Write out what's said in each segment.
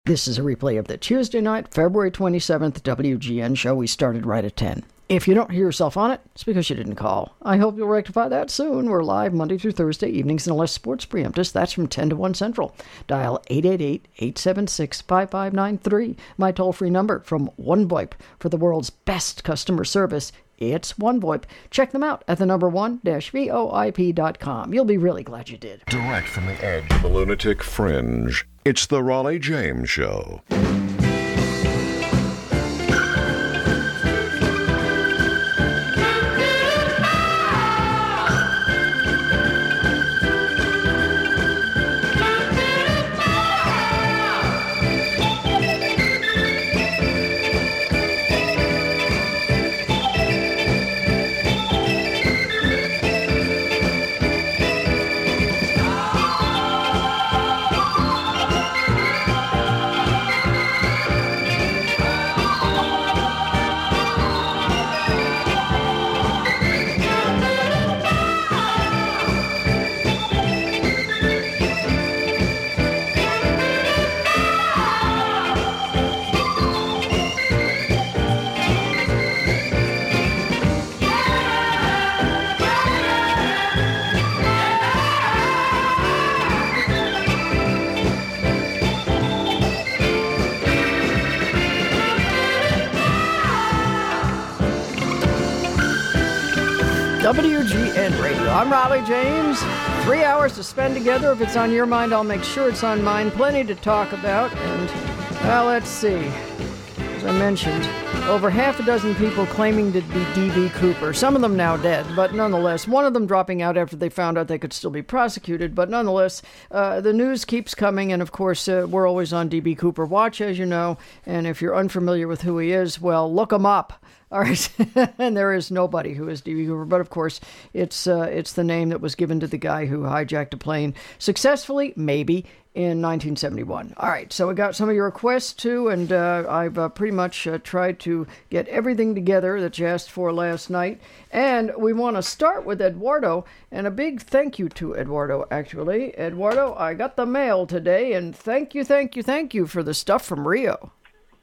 This is a replay of the Tuesday night, February 27th WGN show. We started right at 10. If you don't hear yourself on it, it's because you didn't call. I hope you'll rectify that soon. We're live Monday through Thursday evenings unless sports preempt us. That's from 10 to 1 Central. Dial 888-876-5593. My toll-free number from OneVoIP for the world's best customer service. It's OneVoIP. Check them out at the number one-voip.com. You'll be really glad you did. Direct from the edge of the lunatic fringe, it's the Raleigh James Show. WGN Radio. I'm Raleigh James. 3 hours to spend together. If it's on your mind, I'll make sure it's on mine. Plenty to talk about. And, well, let's see. As I mentioned, over half a dozen people claiming to be D.B. Cooper. Some of them now dead, but nonetheless, one of them dropping out after they found out they could still be prosecuted. But nonetheless, the news keeps coming. And, of course, we're always on D.B. Cooper watch, as you know. And if you're unfamiliar with who he is, well, look him up. All right, and there is nobody who is D.B. Cooper, but of course, it's the name that was given to the guy who hijacked a plane successfully, maybe, in 1971. All right, so we got some of your requests, too, and I've pretty much tried to get everything together that you asked for last night. And we want to start with Eduardo, and a big thank you to Eduardo, actually. Eduardo, I got the mail today, and thank you for the stuff from Rio.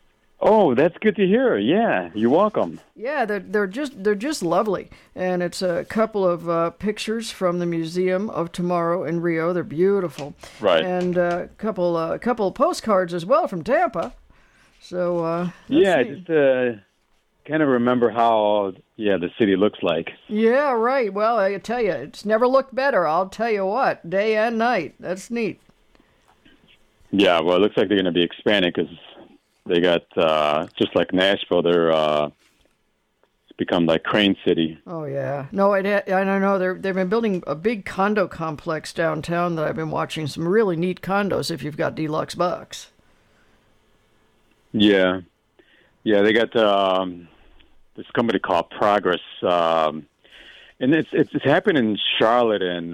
Oh, that's good to hear. Yeah, you're welcome. Yeah, they're just lovely, and it's a couple of pictures from the Museum of Tomorrow in Rio. They're beautiful, right? And a couple postcards as well from Tampa. So yeah, just kind of remember how the city looks like. Yeah, right. Well, I tell you, it's never looked better. I'll tell you what, day and night. That's neat. Yeah, well, it looks like they're going to be expanding because they got, just like Nashville, it's become like Crane City. Oh, yeah. No, I don't know. They've been building a big condo complex downtown that I've been watching. Some really neat condos if you've got deluxe bucks. Yeah. Yeah, they got this company called Progress. And it's happened in Charlotte, and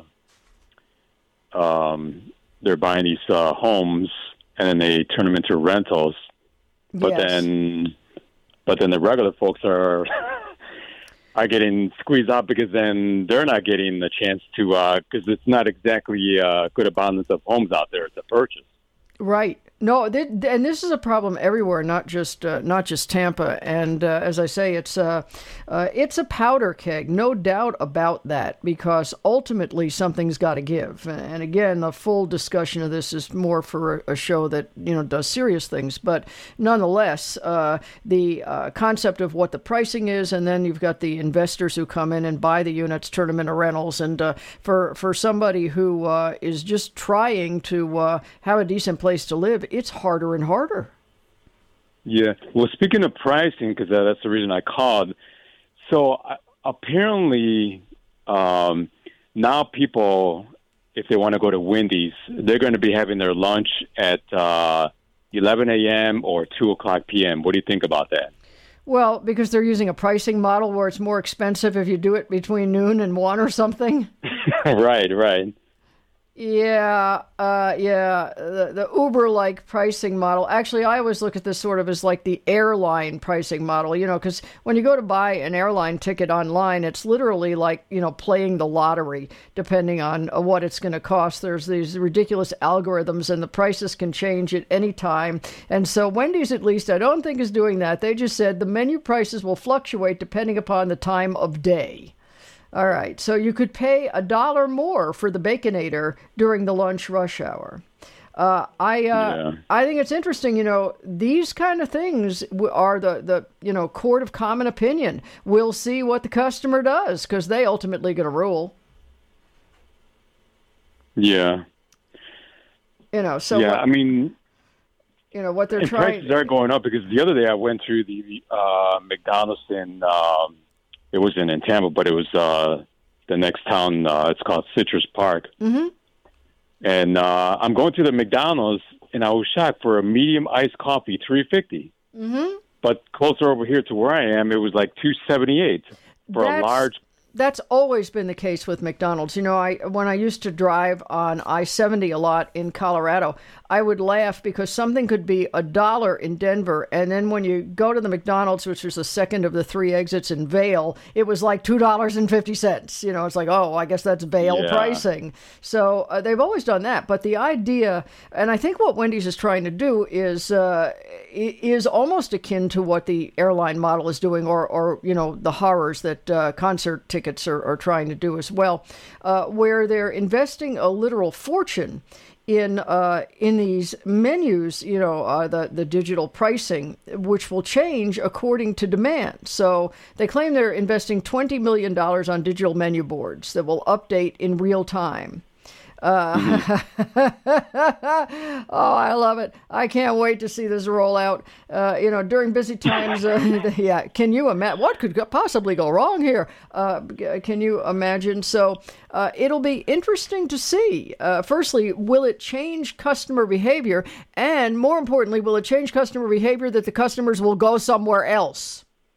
they're buying these homes, and then they turn them into rentals. But yes. then the regular folks are getting squeezed out because then they're not getting the chance to, because it's not exactly a good abundance of homes out there to purchase. Right. No, and this is a problem everywhere, not just Tampa. And as I say, it's a powder keg, no doubt about that, because ultimately something's got to give. And again, the full discussion of this is more for a show that does serious things. But nonetheless, the concept of what the pricing is, and then you've got the investors who come in and buy the units, turn them into rentals, and for somebody who is just trying to have a decent place to live, it's harder and harder. Yeah. Well, speaking of pricing, because that's the reason I called. So apparently now people, if they want to go to Wendy's, they're going to be having their lunch at 11 a.m. or 2 o'clock p.m. What do you think about that? Well, because they're using a pricing model where it's more expensive if you do it between noon and 1 or something? Right. Yeah, the Uber-like pricing model. Actually, I always look at this sort of as like the airline pricing model, because when you go to buy an airline ticket online, it's literally like, playing the lottery, depending on what it's going to cost. There's these ridiculous algorithms, and the prices can change at any time. And so Wendy's, at least, I don't think is doing that. They just said the menu prices will fluctuate depending upon the time of day. All right, so you could pay $1 more for the Baconator during the lunch rush hour. I think it's interesting. These kind of things are the court of common opinion. We'll see what the customer does because they ultimately going to rule. Yeah. So yeah. I mean, what they're trying. Prices are going up because the other day I went through the McDonald's in. It wasn't in Tampa, but it was the next town. It's called Citrus Park. Mm-hmm. And I'm going to the McDonald's, and I was shocked for a medium iced coffee, $3.50. Mm-hmm. But closer over here to where I am, it was like $2.78 for a large. That's always been the case with McDonald's. When I used to drive on I-70 a lot in Colorado, I would laugh because something could be $1 in Denver, and then when you go to the McDonald's, which was the second of the 3 exits in Vail, it was like $2.50. It's like, oh, I guess that's Vail pricing. So they've always done that. But the idea, and I think what Wendy's is trying to do is almost akin to what the airline model is doing, or the horrors that concert tickets are trying to do as well, where they're investing a literal fortune in these menus, the digital pricing, which will change according to demand. So they claim they're investing $20 million on digital menu boards that will update in real time. Oh, I love it. I can't wait to see this roll out. During busy times, yeah, can you imagine what could possibly go wrong here? Can you imagine? So it'll be interesting to see. Firstly, will it change customer behavior? And more importantly, will it change customer behavior that the customers will go somewhere else?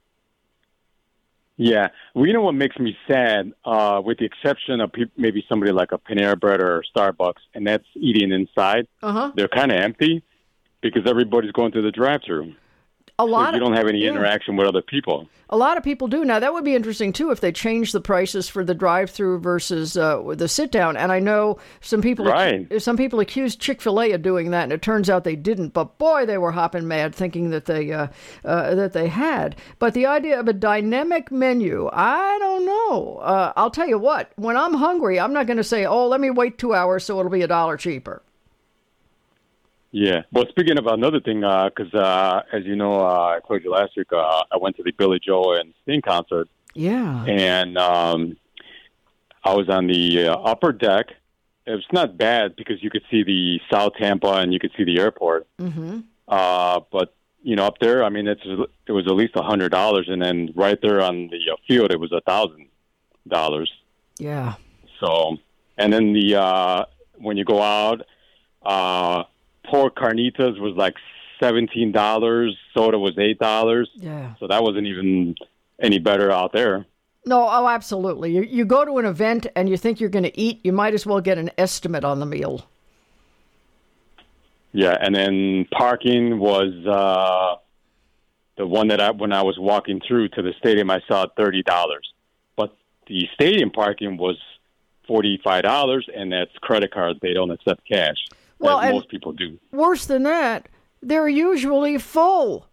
Yeah. Well, you know what makes me sad, with the exception of maybe somebody like a Panera Bread or Starbucks, and that's eating inside. Uh-huh. They're kind of empty because everybody's going through the drive-thru. You don't have any interaction with other people. A lot of people do. Now, that would be interesting, too, if they changed the prices for the drive-thru versus the sit-down. And I know some people accused Chick-fil-A of doing that, and it turns out they didn't. But, boy, they were hopping mad thinking that they had. But the idea of a dynamic menu, I don't know. I'll tell you what, when I'm hungry, I'm not going to say, oh, let me wait 2 hours so it'll be $1 cheaper. Yeah. Well, speaking of another thing, because as you know, I told you last week, I went to the Billy Joel and Sting concert. Yeah. And I was on the upper deck. It was not bad because you could see the South Tampa and you could see the airport. Mm-hmm. But, up there, I mean, it was at least $100. And then right there on the field, it was $1,000. Yeah. So, and then when you go out, pork carnitas was like $17. Soda was $8. Yeah. So that wasn't even any better out there. No, oh, absolutely. You go to an event and you think you're going to eat, you might as well get an estimate on the meal. Yeah, and then parking was the one that when I was walking through to the stadium, I saw $30. But the stadium parking was $45, and that's credit card. They don't accept cash. Well, as most people do. Worse than that, they're usually full.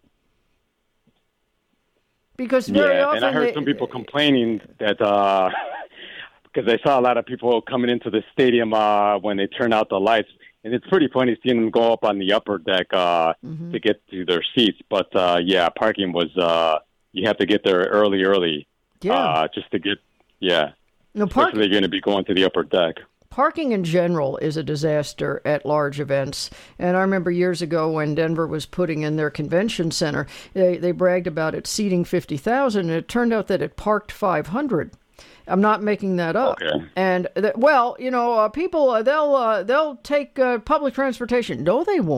Because very often... and I heard some people complaining that... because I saw a lot of people coming into the stadium when they turn out the lights. And it's pretty funny seeing them go up on the upper deck to get to their seats. But, parking was... you have to get there early. Yeah. Just to get... Yeah. No, especially they're going to be going to the upper deck. Parking in general is a disaster at large events. And I remember years ago when Denver was putting in their convention center, they bragged about it seating 50,000, and it turned out that it parked 500. I'm not making that up. Okay. And, people, they'll take public transportation. No, they won't.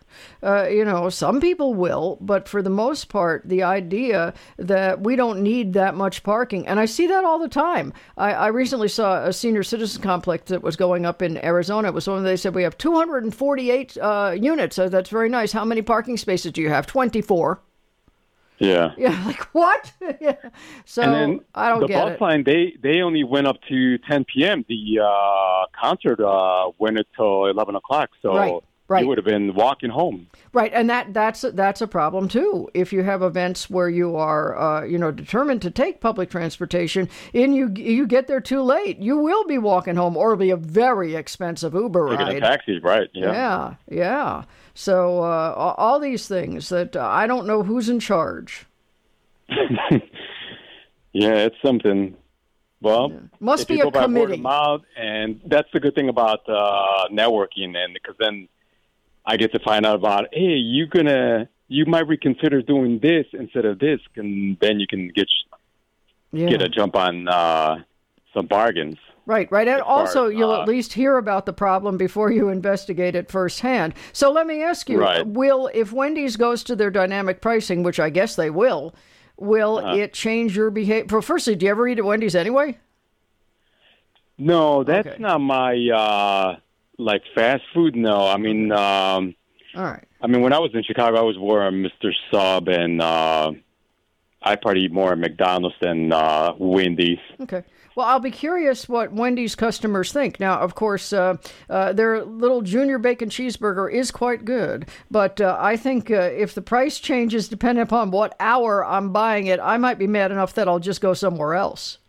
Some people will, but for the most part, the idea that we don't need that much parking, and I see that all the time. I recently saw a senior citizen complex that was going up in Arizona. It was one they said we have 248 units. So that's very nice. How many parking spaces do you have? 24. Yeah. Yeah, like what? Yeah. So and then I don't get it. The bus line, they only went up to 10 p.m. The concert went until 11 o'clock. So right. you would have been walking home. Right, and that's a problem too. If you have events where you are, determined to take public transportation, and you get there too late, you will be walking home, or it'll be a very expensive Uber ride. Taking a taxi, right? Yeah. Yeah. So all these things that I don't know who's in charge. Yeah, it's something. Well, must be a committee. By word of mouth, and that's the good thing about networking, and because then I get to find out about, hey, you might reconsider doing this instead of this, and then you can get a jump on some bargains. Right. And also, you'll at least hear about the problem before you investigate it firsthand. So let me ask you, if Wendy's goes to their dynamic pricing, which I guess they will it change your behavior? Well, firstly, do you ever eat at Wendy's anyway? No, that's not my... like fast food? No. I mean, all right. I mean, when I was in Chicago, I was more a Mr. Sub, and I probably eat more at McDonald's than Wendy's. Okay. Well, I'll be curious what Wendy's customers think. Now, of course, their little junior bacon cheeseburger is quite good, but I think if the price changes depending upon what hour I'm buying it, I might be mad enough that I'll just go somewhere else.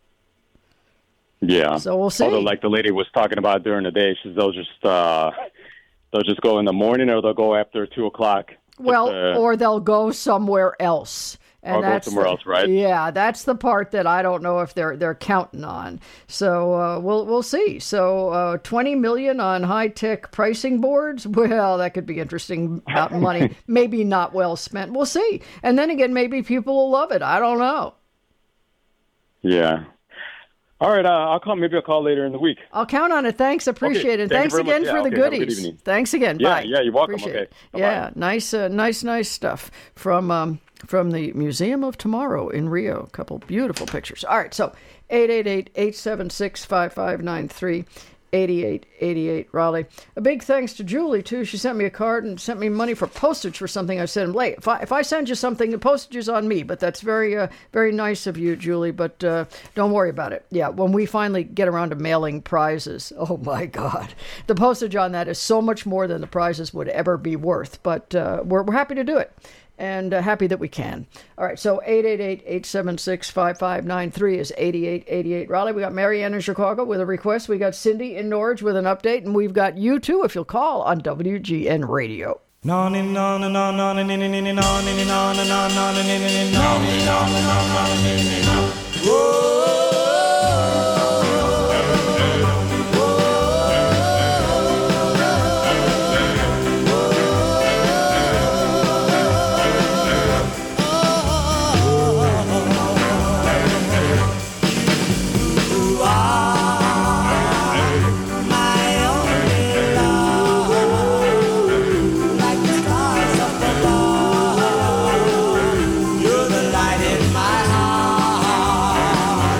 Yeah. So we'll see. Although, like the lady was talking about during the day, she says they'll just go in the morning, or they'll go after 2 o'clock. Well, or they'll go somewhere else. And go somewhere else, right? Yeah, that's the part that I don't know if they're counting on. So we'll see. So $20 million on high-tech pricing boards. Well, that could be interesting about money. Maybe not well spent. We'll see. And then again, maybe people will love it. I don't know. Yeah. All right, maybe I'll call later in the week. I'll count on it. Thanks, appreciate it. Thank Thanks again for the goodies. Good Thanks again. Yeah, Bye. Yeah, you're welcome. Appreciate it. Yeah, nice stuff from the Museum of Tomorrow in Rio. A couple beautiful pictures. All right, so 888-876-5593. 8888 Raleigh. A big thanks to Julie, too. She sent me a card and sent me money for postage for something I sent him late. If I send you something, the postage is on me, but that's very, very nice of you, Julie, but don't worry about it. Yeah, when we finally get around to mailing prizes, oh my God. The postage on that is so much more than the prizes would ever be worth, but we're happy to do it. And happy that we can. All right, so 888-876-5593 is 8888 Raleigh. We got Marianne in Chicago with a request. We got Cindy in Norwich with an update. And we've got you, too, if you'll call on WGN Radio. You're the light in my heart.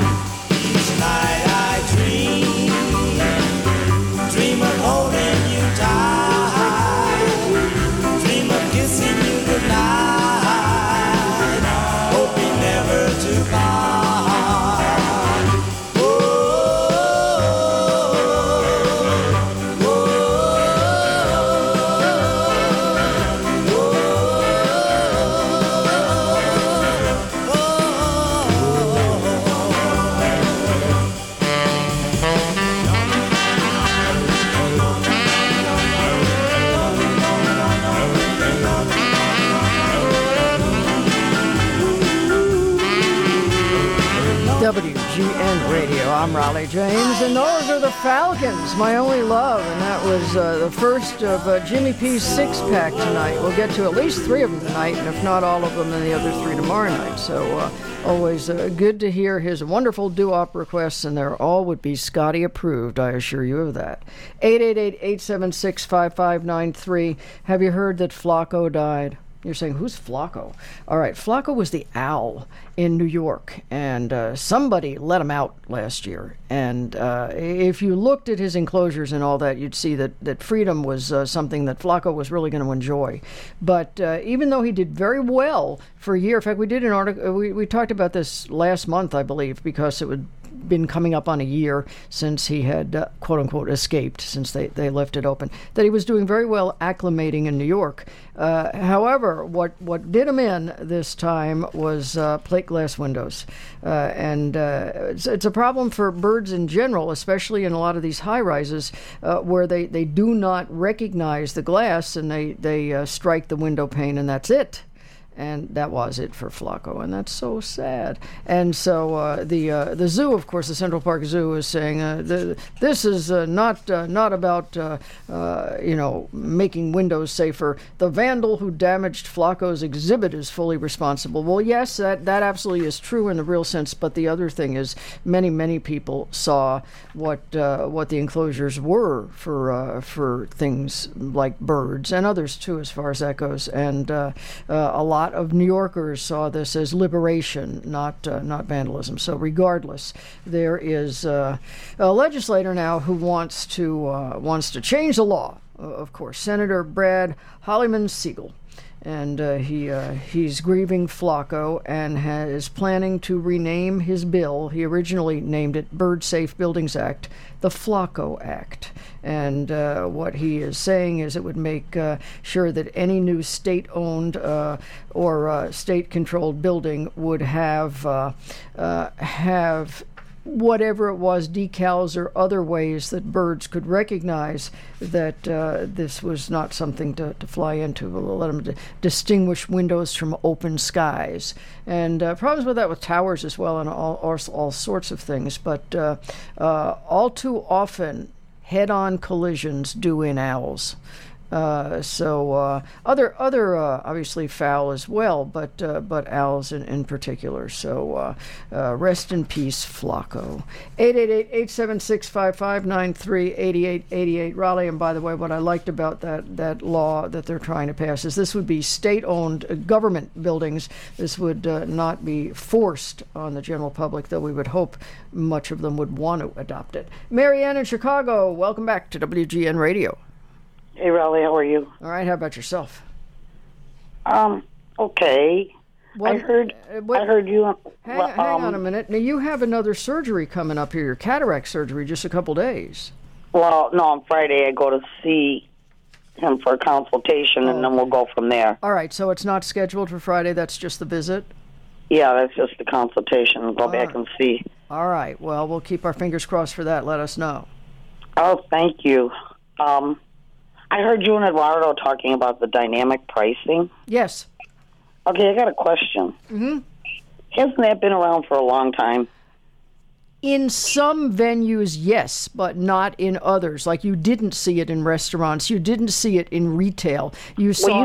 WGN Radio. I'm Raleigh James, and those are the Falcons, my only love. And that was the first of Jimmy P's six-pack tonight. We'll get to at least 3 of them tonight, and if not all of them, then the other 3 tomorrow night. So always good to hear his wonderful doo-wop requests, and they're all would be Scotty approved, I assure you of that. 888-876-5593. Have you heard that Flacco died? You're saying, who's Flacco? All right, Flacco was the owl in New York, and somebody let him out last year. And if you looked at his enclosures and all that, you'd see that freedom was something that Flacco was really going to enjoy. But even though he did very well for a year, in fact, we did an article, we talked about this last month, I believe, because it would been coming up on a year since he had quote-unquote escaped, since they left it open, that he was doing very well acclimating in New York. However, what did him in this time was plate glass windows. It's a problem for birds in general, especially in a lot of these high-rises where they do not recognize the glass, and they strike the window pane, and that's it. And that was it for Flacco, and that's so sad. And so the zoo, of course, the Central Park Zoo, is saying this is not about making windows safer. The vandal who damaged Flacco's exhibit is fully responsible. Well, yes, that absolutely is true in the real sense. But the other thing is, many people saw what the enclosures were for things like birds and others too, as far as that goes. And a lot of New Yorkers saw this as liberation, not vandalism. So regardless, there is a legislator now who wants to change the law. Of course, Senator Brad Hollyman-Siegel. And he's grieving Flacco and is planning to rename his bill. He originally named it Bird Safe Buildings Act, the Flacco Act. And what he is saying is it would make sure that any new state-owned or state-controlled building would have whatever it was, decals or other ways that birds could recognize that this was not something to fly into. We'll let them distinguish windows from open skies. And problems with that with towers as well, and all sorts of things. But all too often, head-on collisions do in owls. Other obviously fowl as well, but owls in particular. So rest in peace, Flacco. 888-876-5593, 8888 Raleigh. And by the way, what I liked about that law that they're trying to pass is this would be state-owned government buildings. This would not be forced on the general public, though we would hope much of them would want to adopt it. Marianne in Chicago, welcome back to WGN Radio. Hey, Raleigh, how are you? All right, how about yourself? Okay. I heard you. Hang on a minute. Now, you have another surgery coming up here, your cataract surgery, just a couple days. Well, no, on Friday I go to see him for a consultation, and then we'll go from there. All right, so it's not scheduled for Friday, that's just the visit? Yeah, that's just the consultation. We'll go back and see. All right, well, we'll keep our fingers crossed for that. Let us know. Oh, thank you. I heard you and Eduardo talking about the dynamic pricing. Yes. Okay, I got a question. Mm-hmm. Hasn't that been around for a long time? In some venues, yes, but not in others. Like, you didn't see it in restaurants. You didn't see it in retail. You saw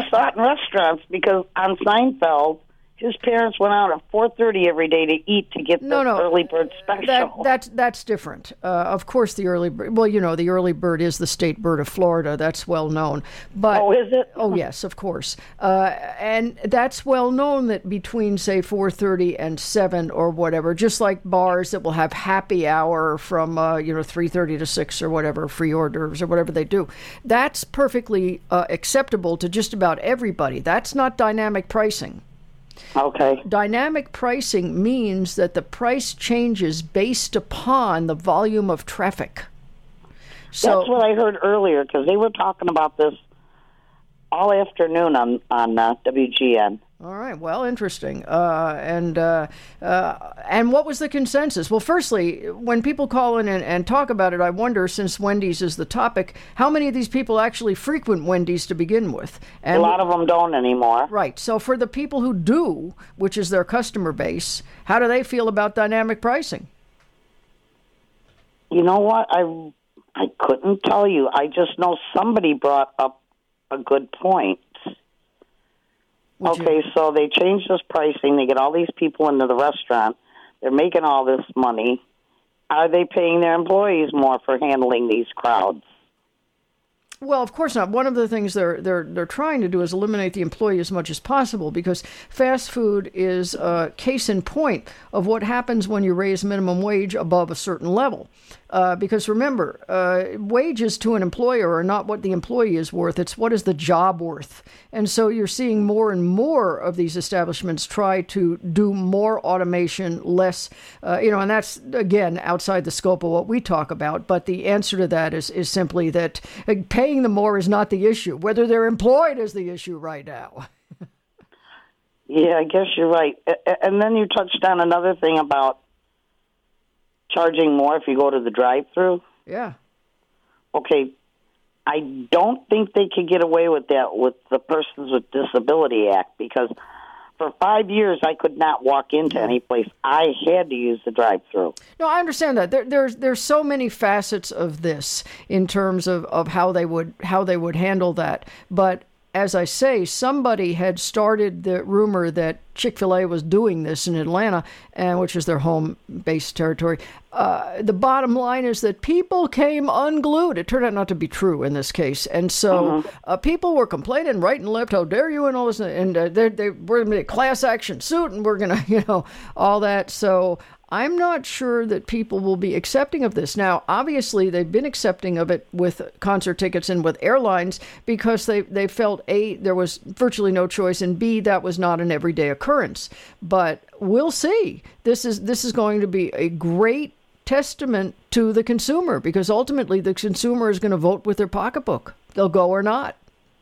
That's different. Of course, the early bird. Well, the early bird is the state bird of Florida. That's well known. But is it? Oh, yes, of course. And that's well known that between, say, 4:30 and 7 or whatever, just like bars that will have happy hour from 3:30 to 6 or whatever, free hors d'oeuvres or whatever they do. That's perfectly acceptable to just about everybody. That's not dynamic pricing. Okay. Dynamic pricing means that the price changes based upon the volume of traffic. So, that's what I heard earlier, because they were talking about this all afternoon on WGN. All right. Well, interesting. And what was the consensus? Well, firstly, when people call in and talk about it, I wonder, since Wendy's is the topic, how many of these people actually frequent Wendy's to begin with? And a lot of them don't anymore. Right. So for the people who do, which is their customer base, how do they feel about dynamic pricing? You know what? I couldn't tell you. I just know somebody brought up a good point. So they changed this pricing. They get all these people into the restaurant. They're making all this money. Are they paying their employees more for handling these crowds? Well, of course not. One of the things they're trying to do is eliminate the employee as much as possible, because fast food is a case in point of what happens when you raise minimum wage above a certain level. Because remember, wages to an employer are not what the employee is worth. It's what is the job worth. And so you're seeing more and more of these establishments try to do more automation, less, and that's, again, outside the scope of what we talk about. But the answer to that is simply that paying them more is not the issue. Whether they're employed is the issue right now. Yeah, I guess you're right. And then you touched on another thing about charging more if you go to the drive-thru. Yeah. Okay, I don't think they could get away with that with the Persons with Disability Act, because for 5 years I could not walk into any place. I had to use the drive-thru. No, I understand that. There's so many facets of this in terms of how they would handle that. But as I say, somebody had started the rumor that Chick-fil-A was doing this in Atlanta, and which is their home-based territory. The bottom line is that people came unglued. It turned out not to be true in this case. And so people were complaining right and left, how dare you, and all this. And they were going to be a class action suit, and we're going to, all that. So I'm not sure that people will be accepting of this. Now, obviously, they've been accepting of it with concert tickets and with airlines because they felt, A, there was virtually no choice, and B, that was not an everyday occurrence. But we'll see. This is going to be a great testament to the consumer, because ultimately the consumer is going to vote with their pocketbook. They'll go or not.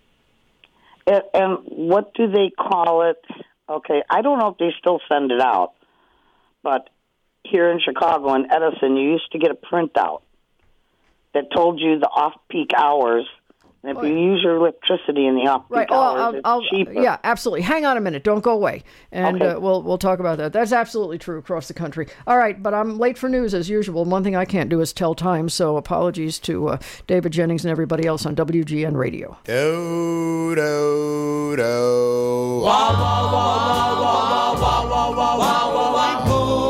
And what do they call it? Okay, I don't know if they still send it out, but here in Chicago, in Edison, you used to get a printout that told you the off-peak hours. And if you use your electricity in the off-peak hours, it's cheaper. Yeah, absolutely. Hang on a minute. Don't go away. And okay. We'll talk about that. That's absolutely true across the country. All right, but I'm late for news as usual. One thing I can't do is tell time, so apologies to David Jennings and everybody else on WGN Radio. Do, do, do. Wah, wah, wah, wah, wah, wah, wah, wah, wah, wah, wah.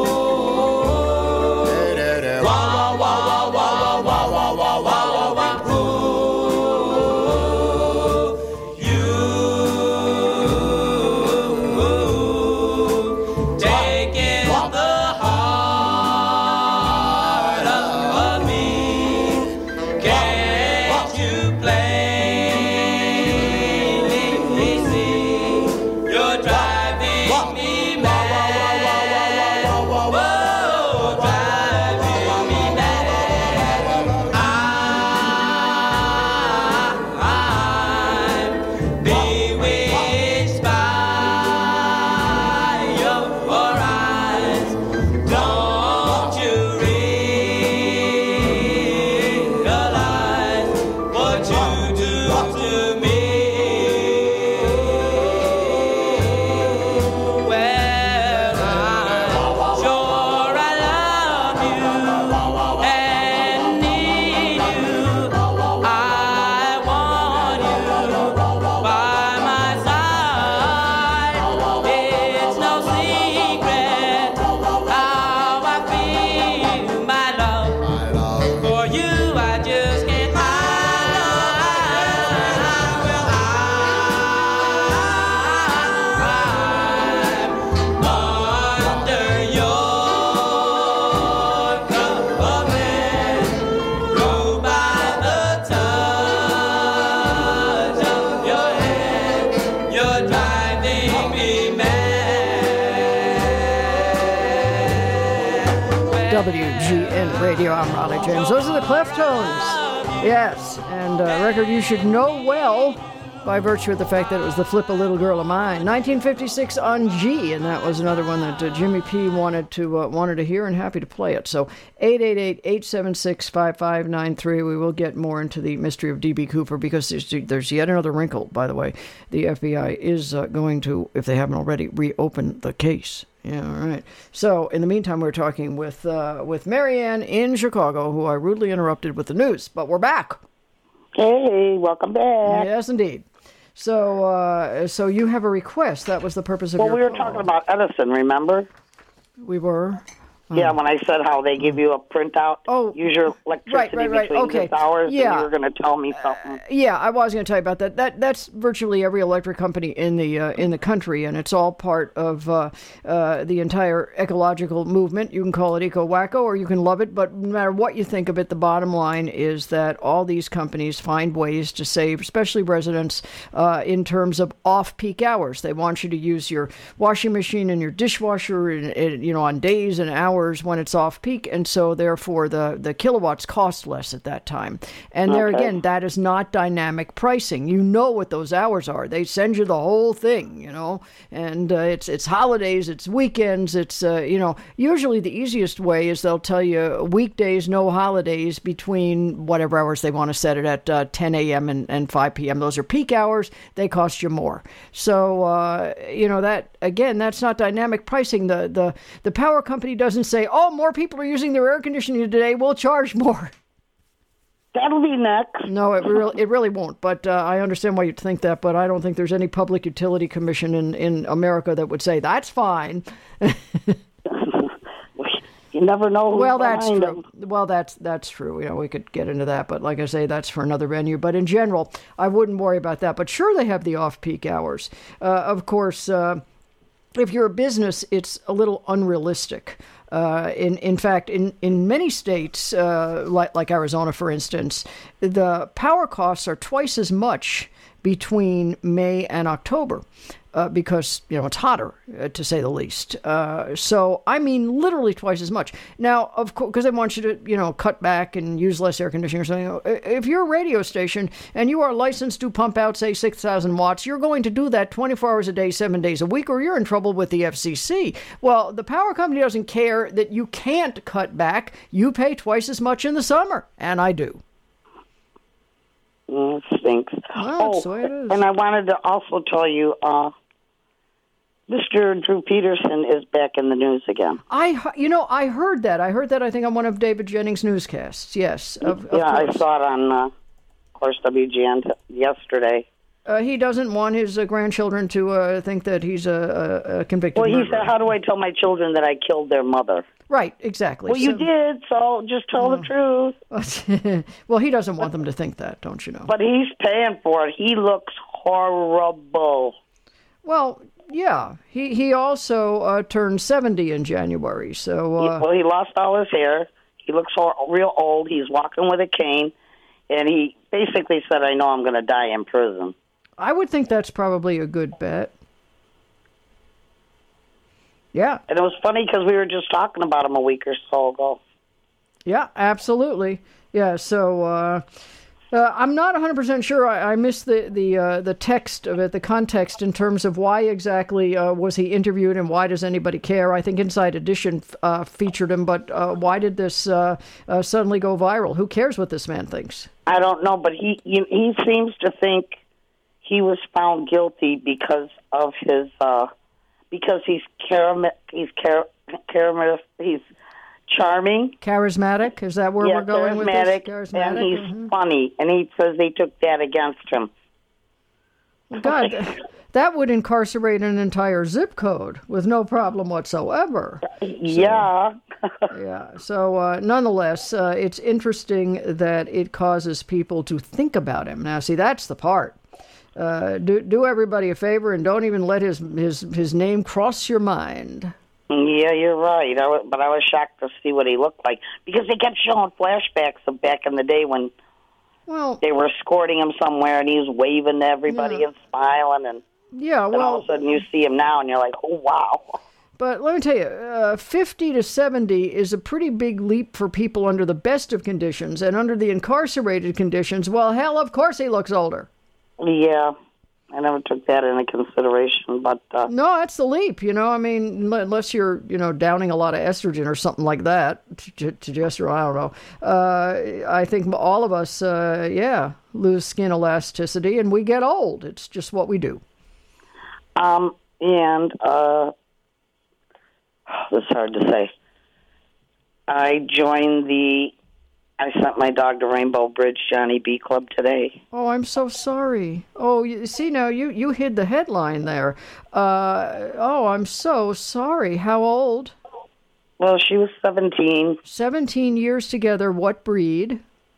WGN Radio. I'm Raleigh James. Those are the Cleftones. Yes, and a record you should know well by virtue of the fact that it was the Flip a Little Girl of Mine. 1956 on G, and that was another one that Jimmy P. wanted to hear, and happy to play it. So 888-876-5593. We will get more into the mystery of D.B. Cooper, because there's yet another wrinkle, by the way. The FBI is going to, if they haven't already, reopen the case. Yeah, all right. So, in the meantime, we're talking with Marianne in Chicago, who I rudely interrupted with the news. But we're back. Hey, welcome back. Yes, indeed. So, so you have a request. That was the purpose of your Well, we were call. talking about Edison, remember? We were. Yeah, when I said how they give you a printout, use your electricity right. between Okay. this hours, Yeah. and you were going to tell me something. Yeah, I was going to tell you about that. That's virtually every electric company in the country, and it's all part of the entire ecological movement. You can call it eco-wacko, or you can love it, but no matter what you think of it, the bottom line is that all these companies find ways to save, especially residents, in terms of off-peak hours. They want you to use your washing machine and your dishwasher, on days and hours when it's off peak, and so therefore the kilowatts cost less at that time. And there again, that is not dynamic pricing. You know what those hours are. They send you the whole thing, and it's holidays, it's weekends, it's usually the easiest way is they'll tell you weekdays, no holidays between whatever hours they want to set it at 10 a.m. and 5 p.m. Those are peak hours. They cost you more. So that again, that's not dynamic pricing. The power company doesn't say, oh, more people are using their air conditioning today, we'll charge more. That'll be next. No, it really won't. But I understand why you'd think that, but I don't think there's any public utility commission in America that would say, that's fine. You never know who's well, that's behind true. them. Well, that's true. We could get into that, but like I say, that's for another venue. But in general, I wouldn't worry about that. But sure, they have the off-peak hours. Of course, if you're a business, it's a little unrealistic. In fact, in many states, like Arizona, for instance, the power costs are twice as much between May and October. Because, it's hotter, to say the least. So, I mean, literally twice as much. Now, of course, because they want you to, cut back and use less air conditioning or something. If you're a radio station and you are licensed to pump out, say, 6,000 watts, you're going to do that 24 hours a day, 7 days a week, or you're in trouble with the FCC. Well, the power company doesn't care that you can't cut back. You pay twice as much in the summer, and I do. It stinks. Well, that's the way it is. And I wanted to also tell you, Mr. Drew Peterson is back in the news again. I heard that. I think on one of David Jennings' newscasts. Yes. Of course. I saw it on, of course, WGN yesterday. He doesn't want his grandchildren to think that he's a convicted murderer. Well, he said, how do I tell my children that I killed their mother? Right, exactly. Well, you did, so just tell the truth. Well, he doesn't want them to think that, don't you know? But he's paying for it. He looks horrible. Well, yeah. He also turned 70 in January, so... Well, he lost all his hair. He looks real old. He's walking with a cane. And he basically said, I know I'm going to die in prison. I would think that's probably a good bet. Yeah. And it was funny because we were just talking about him a week or so ago. Yeah, absolutely. Yeah, so... I'm not 100% sure. I missed the text of it, the context in terms of why exactly was he interviewed and why does anybody care. I think Inside Edition featured him, but why did this suddenly go viral? Who cares what this man thinks? I don't know, but he seems to think he was found guilty because of his because he's charming. Charismatic? Is that where we're going with this? Charismatic, and he's funny. And he says they took that against him. God, that would incarcerate an entire zip code with no problem whatsoever. Yeah. Yeah. So, nonetheless, it's interesting that it causes people to think about him. Now, see, that's the part. Do everybody a favor and don't even let his name cross your mind. Yeah, you're right. But I was shocked to see what he looked like because they kept showing flashbacks of back in the day when they were escorting him somewhere and he was waving to everybody and smiling. And then all of a sudden you see him now and you're like, oh, wow. But let me tell you, 50 to 70 is a pretty big leap for people under the best of conditions. And under the incarcerated conditions, well, hell, of course he looks older. Yeah. I never took that into consideration, but... No, that's the leap, I mean, unless you're, downing a lot of estrogen or something like that, testosterone, I don't know. I think all of us, lose skin elasticity, and we get old. It's just what we do. It's hard to say. I sent my dog to Rainbow Bridge Johnny B Club today. Oh, I'm so sorry. Oh, see, now you hid the headline there. Oh, I'm so sorry. How old? Well, she was 17. 17 years together. What breed?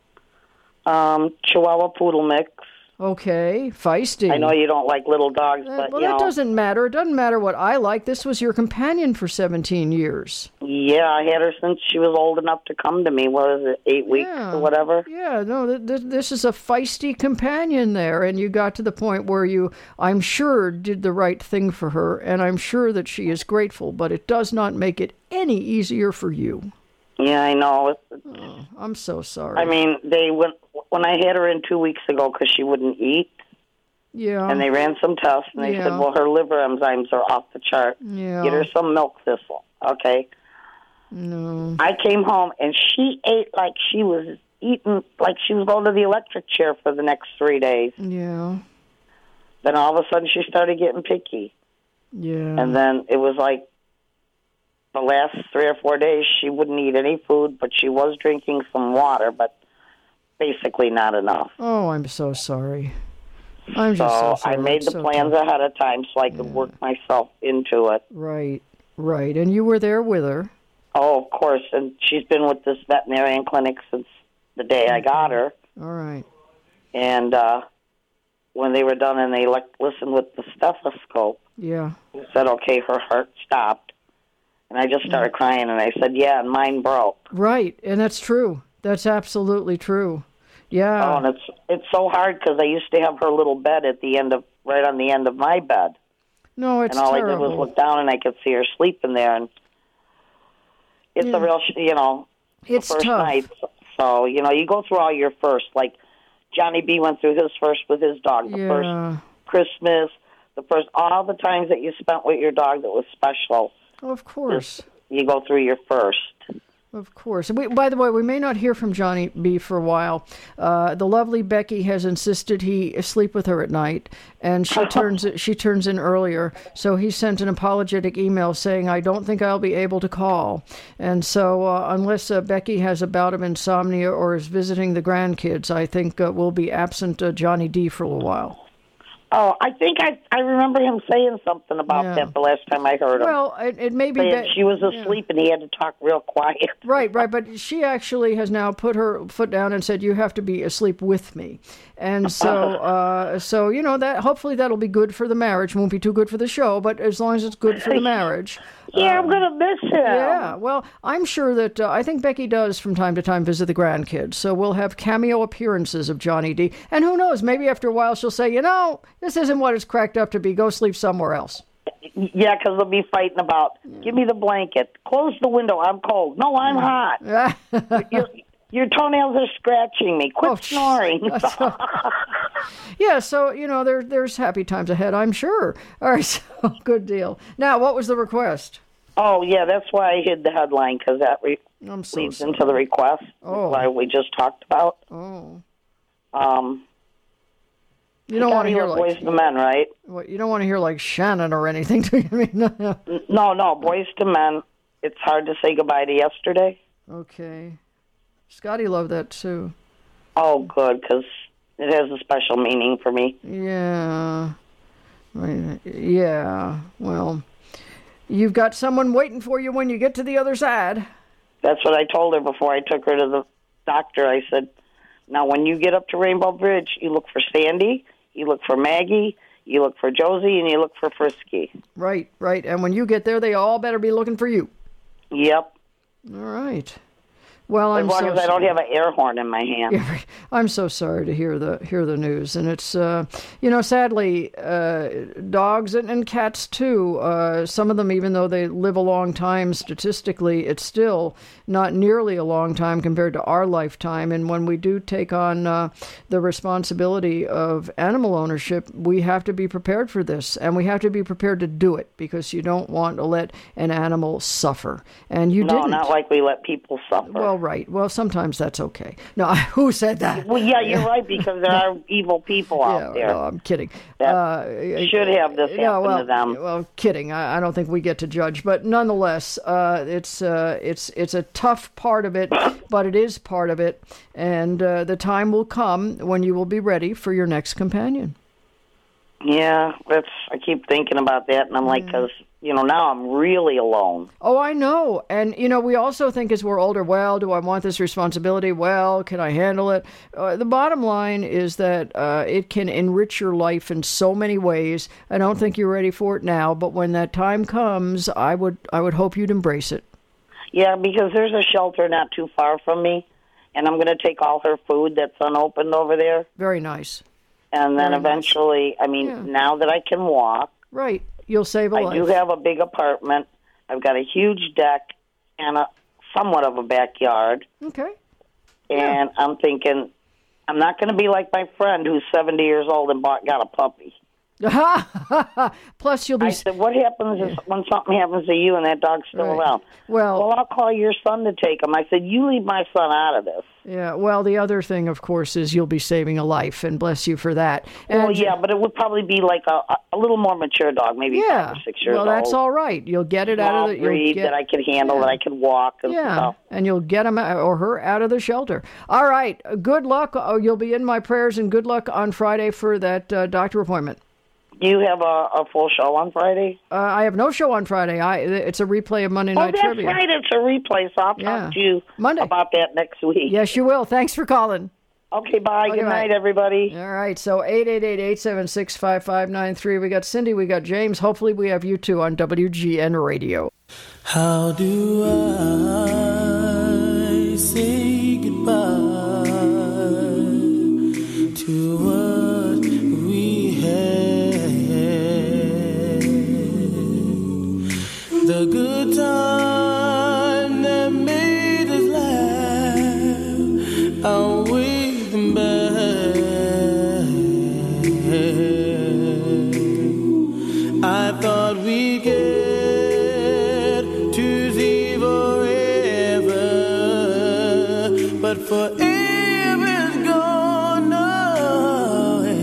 Chihuahua Poodle mix. Okay, feisty. I know you don't like little dogs, but well, you that know. doesn't matter. It doesn't matter what I like. This was your companion for 17 years. Yeah, I had her since she was old enough to come to me. What was it, 8 weeks or whatever? Yeah, no, this is a feisty companion there, and you got to the point where you, I'm sure, did the right thing for her, and I'm sure that she is grateful, but it does not make it any easier for you. Yeah, I know. I'm so sorry. I mean, when I had her in 2 weeks ago because she wouldn't eat. Yeah. And they ran some tests, and they said, well, her liver enzymes are off the chart. Yeah. Get her some milk thistle, okay? No. I came home, and she ate like she was eating, like she was going to the electric chair for the next 3 days. Yeah. Then all of a sudden she started getting picky. Yeah. And then it was like the last 3 or 4 days she wouldn't eat any food, but she was drinking some water, but basically not enough. Oh, I'm so sorry. I'm just so sorry. I made the plans ahead of time so I could work myself into it. Right. And you were there with her. Oh, of course. And she's been with this veterinarian clinic since the day I got her. All right. And when they were done and they listened with the stethoscope, yeah, they said, okay, her heart stopped. And I just started crying, and I said, yeah, and mine broke. Right, and that's true. That's absolutely true. Yeah. Oh, and it's so hard because I used to have her little bed right on the end of my bed. No, it's terrible. And all terrible. I did was look down, and I could see her sleeping there. And it's a real, it's first tough. night. So, you go through all your first. Like Johnny B went through his first with his dog. The first Christmas, all the times that you spent with your dog that was special. Of course. You go through your first. Of course. By the way, we may not hear from Johnny B for a while. The lovely Becky has insisted he sleep with her at night, and she turns in earlier. So he sent an apologetic email saying, I don't think I'll be able to call. And so unless Becky has a bout of insomnia or is visiting the grandkids, I think we'll be absent Johnny D for a little while. Oh, I think I remember him saying something about that the last time I heard him. Well, it may be that she was asleep and he had to talk real quiet. Right, but she actually has now put her foot down and said, you have to be asleep with me. And so, that hopefully that'll be good for the marriage. Won't be too good for the show, but as long as it's good for the marriage. Yeah, I'm going to miss him. Yeah, well, I'm sure that I think Becky does from time to time visit the grandkids. So we'll have cameo appearances of Johnny D. And who knows, maybe after a while she'll say, this isn't what it's cracked up to be. Go sleep somewhere else. Yeah, because they'll be fighting about, give me the blanket, close the window, I'm cold. No, I'm hot. Your toenails are scratching me. Quit snoring. Yeah, so, there's happy times ahead, I'm sure. All right, so good deal. Now, what was the request? Oh, yeah, that's why I hid the headline, because that leads into the request, why we just talked about. Oh. You don't want to hear Boys to Men, right? What, you don't want to hear like Shannon or anything, do you? I mean, no, Boys to Men. It's hard to say goodbye to yesterday. Okay. Scotty loved that too. Oh, good, because it has a special meaning for me. Yeah. Yeah. Well, you've got someone waiting for you when you get to the other side. That's what I told her before I took her to the doctor. I said, now when you get up to Rainbow Bridge, you look for Sandy, you look for Maggie, you look for Josie, and you look for Frisky. Right. And when you get there, they all better be looking for you. Yep. All right. Well, as long as I don't have an air horn in my hand. Yeah, I'm so sorry to hear the news, and it's sadly, dogs and cats too. Some of them, even though they live a long time, statistically, it's still not nearly a long time compared to our lifetime. And when we do take on the responsibility of animal ownership, we have to be prepared for this, and we have to be prepared to do it because you don't want to let an animal suffer. And you didn't. No, not like we let people suffer. Well, well, right. Well, sometimes that's okay. No, who said that? Well, yeah, you're right, because there are evil people out there. No, I'm kidding. That should have this happen to them. Well, kidding. I don't think we get to judge, but nonetheless, it's a tough part of it, but it is part of it, and the time will come when you will be ready for your next companion. Yeah, I keep thinking about that, and I'm like, because now I'm really alone. Oh, I know. And, we also think as we're older, well, do I want this responsibility? Well, can I handle it? The bottom line is that it can enrich your life in so many ways. I don't think you're ready for it now, but when that time comes, I would hope you'd embrace it. Yeah, because there's a shelter not too far from me, and I'm going to take all her food that's unopened over there. Very nice. And then eventually, now that I can walk. Right. You'll save a life. I do have a big apartment. I've got a huge deck and somewhat of a backyard. Okay. And I'm thinking, I'm not going to be like my friend who's 70 years old and got a puppy. Plus, you'll be... I said, what happens when something happens to you and that dog's still around? Well, I'll call your son to take him. I said, you leave my son out of this. Yeah, well, the other thing, of course, is you'll be saving a life, and bless you for that. And, well, yeah, but it would probably be like a little more mature dog, maybe 5 or 6 years old. Well, that's all right. You'll get it out of the... breed that I can handle, that I can walk and stuff. And you'll get him or her out of the shelter. All right, good luck. You'll be in my prayers, and good luck on Friday for that doctor appointment. Do you have a full show on Friday? I have no show on Friday. It's a replay of Monday Night Trivia. Oh, that's right. It's a replay, so I'll talk to you Monday about that next week. Yes, you will. Thanks for calling. Okay, bye. Good night, everybody. All right, so 888-876-5593. We got Cindy, we got James. Hopefully we have you two on WGN Radio. How do I say goodbye to what we had? The good time that made us laugh, I'll wave them back. I thought we'd get to see forever, but forever's gone away.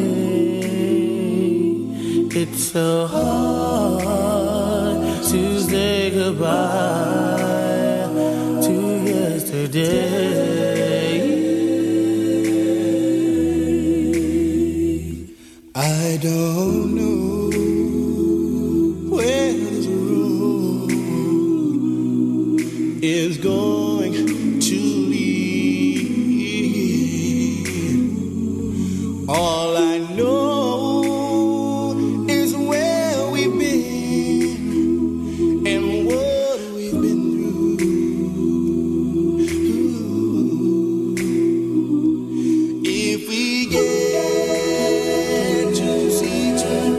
It's so hard to say goodbye to yesterday. I don't know where this road is going to lead. All I know is where we've been and what we've been through. If we get to see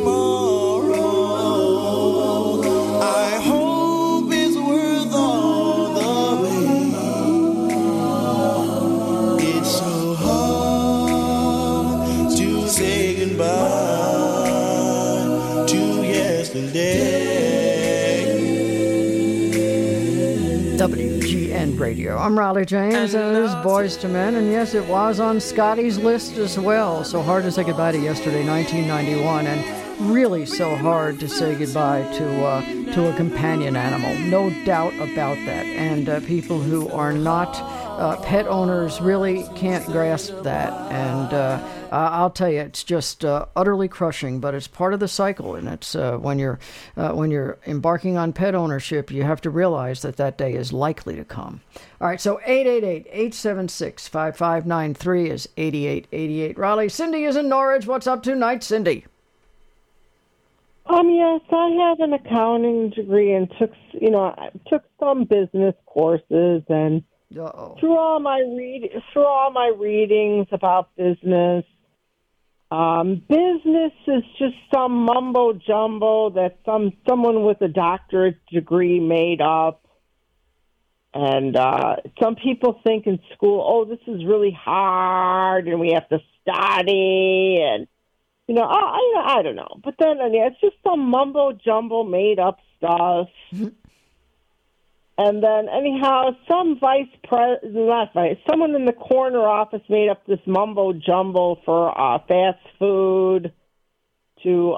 tomorrow, I hope it's worth all the pain. It's so hard to say goodbye to yesterday. WGN Radio. I'm Raleigh James, and it is Boys to Men, and yes, it was on Scotty's list as well. So hard to say goodbye to yesterday, 1991, and really so hard to say goodbye to a companion animal. No doubt about that. And people who are not pet owners really can't grasp that. And I'll tell you, it's just utterly crushing, but it's part of the cycle. And it's when you're embarking on pet ownership, you have to realize that day is likely to come. All right, so 888-876-5593 is 8888 Raleigh. Cindy is in Norwich. What's up tonight, Cindy? Yes, I have an accounting degree and took some business courses, and through all my readings about business, business is just some mumbo jumbo that someone with a doctorate degree made up. And some people think in school, oh, this is really hard, and we have to study, and I don't know. But then it's just some mumbo jumbo made up stuff. And then, anyhow, someone in the corner office made up this mumbo jumbo for fast food to,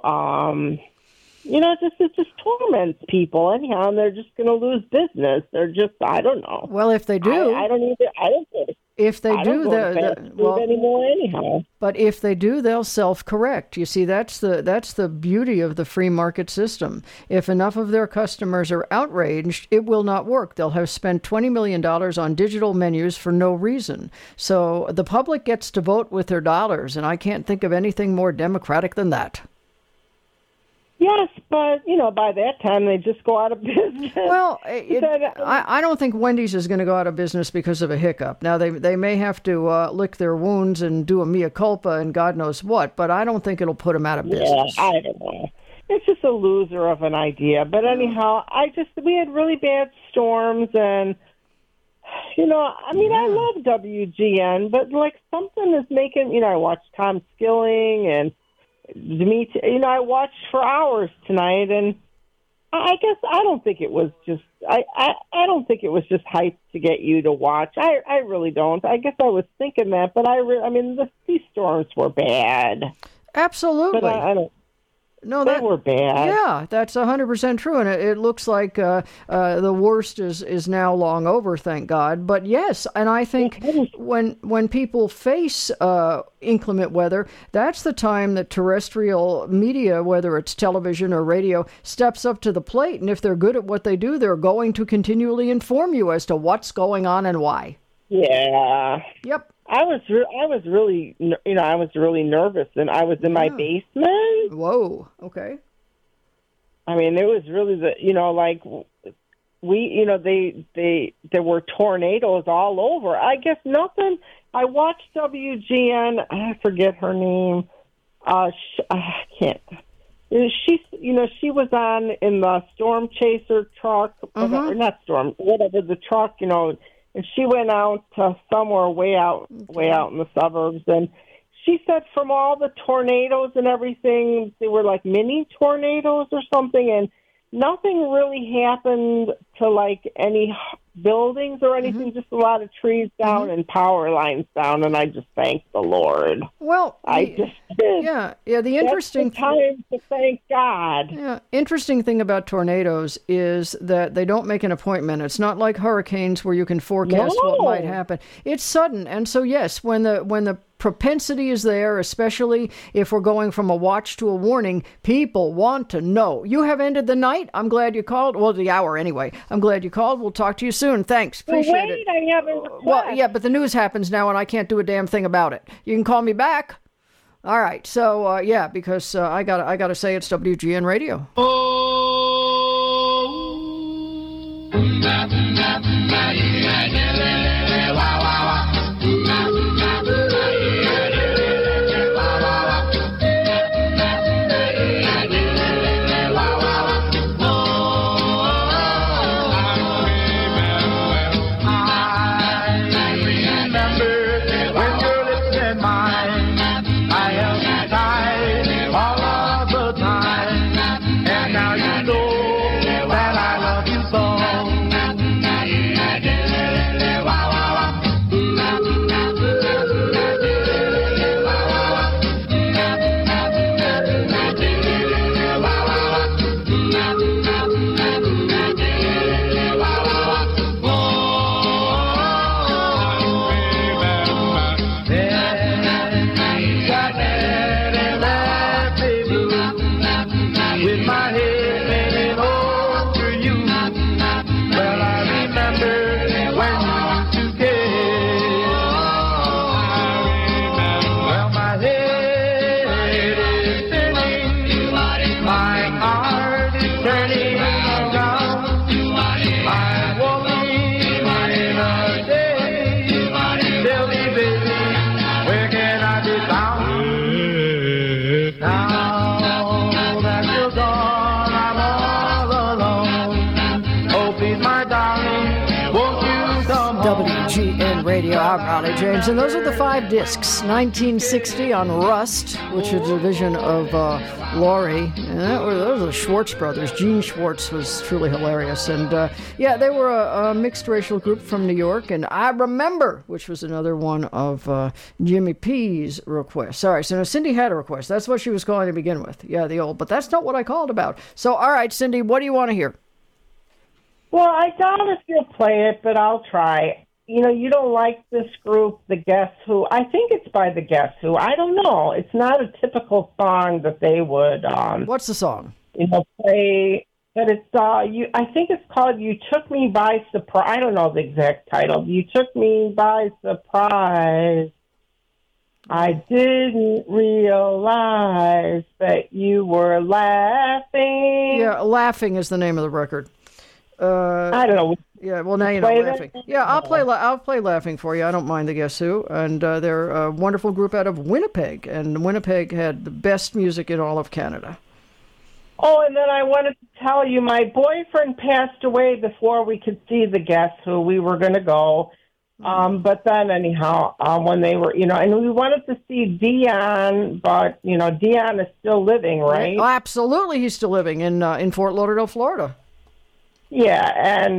it just torments people anyhow, and they're just going to lose business. They're just, I don't know. Well, if they do, I don't get it. If they do, anymore anyhow. But if they do, they'll self-correct. You see, that's the beauty of the free market system. If enough of their customers are outraged, it will not work. They'll have spent $20 million on digital menus for no reason. So the public gets to vote with their dollars, and I can't think of anything more democratic than that. Yes, but, by that time, they just go out of business. Well, I don't think Wendy's is going to go out of business because of a hiccup. Now, they may have to lick their wounds and do a mea culpa and God knows what, but I don't think it'll put them out of business. Yeah, I don't know. It's just a loser of an idea. But anyhow, we had really bad storms, and, I love WGN, but, something is making, I watched Tom Skilling and Dimitri, I watched for hours tonight, and I guess I don't think it was just I don't think it was just hype to get you to watch. I really don't. I guess I was thinking that, but these storms were bad. Absolutely. But I don't. No, they were bad. Yeah, that's 100% true, and it looks like the worst is now long over, thank God. But yes, and I think when people face inclement weather, that's the time that terrestrial media, whether it's television or radio, steps up to the plate. And if they're good at what they do, they're going to continually inform you as to what's going on and why. Yeah. Yep. I was really nervous, and I was in my basement. Whoa. Okay. It was really there were tornadoes all over. I guess nothing. I watched WGN. I forget her name. I can't. She was on in the storm chaser truck, not storm, whatever the truck, and she went out to somewhere way out in the suburbs, and she said from all the tornadoes and everything, they were like mini tornadoes or something, and nothing really happened to any buildings or anything, just a lot of trees down and power lines down, and I just thanked the Lord. Well, I just did. Yeah. The interesting time to thank God. Yeah, interesting thing about tornadoes is that they don't make an appointment. It's not like hurricanes where you can forecast what might happen. It's sudden, and so yes, when the propensity is there, especially if we're going from a watch to a warning, people want to know. You have ended the night. I'm glad you called. Well, the hour anyway. I'm glad you called. We'll talk to you soon. Thanks. Appreciate it. I haven't request. Well, yeah, but the news happens now, and I can't do a damn thing about it. You can call me back. All right. So, because I gotta say it's WGN Radio. WGN Radio, I'm Raleigh James, and those are the 5 discs. 1960 on Rust, which is a division of Laurie. And those are the Schwartz brothers. Gene Schwartz was truly hilarious. And yeah, they were a mixed racial group from New York. And I Remember, which was another one of Jimmy P's requests. Sorry, so Cindy had a request. That's what she was calling to begin with. Yeah, but that's not what I called about. So, all right, Cindy, what do you want to hear? Well, I doubt if you'll play it, but I'll try. You know, you don't like this group, The Guess Who. I think it's by The Guess Who. I don't know. It's not a typical song that they would. What's the song? Play. But it's I think it's called "You Took Me by Surprise." I don't know the exact title. You took me by surprise. I didn't realize that you were laughing. Yeah, Laughing is the name of the record. I don't know. Yeah, well, now you know Laughing. Yeah, I'll play Laughing for you. I don't mind the Guess Who. And they're a wonderful group out of Winnipeg. And Winnipeg had the best music in all of Canada. Oh, and then I wanted to tell you, my boyfriend passed away before we could see the Guess Who. We were going to go. But then anyhow, when they were, and we wanted to see Dion, but, Dion is still living, right? Oh, absolutely. He's still living in Fort Lauderdale, Florida. Yeah, and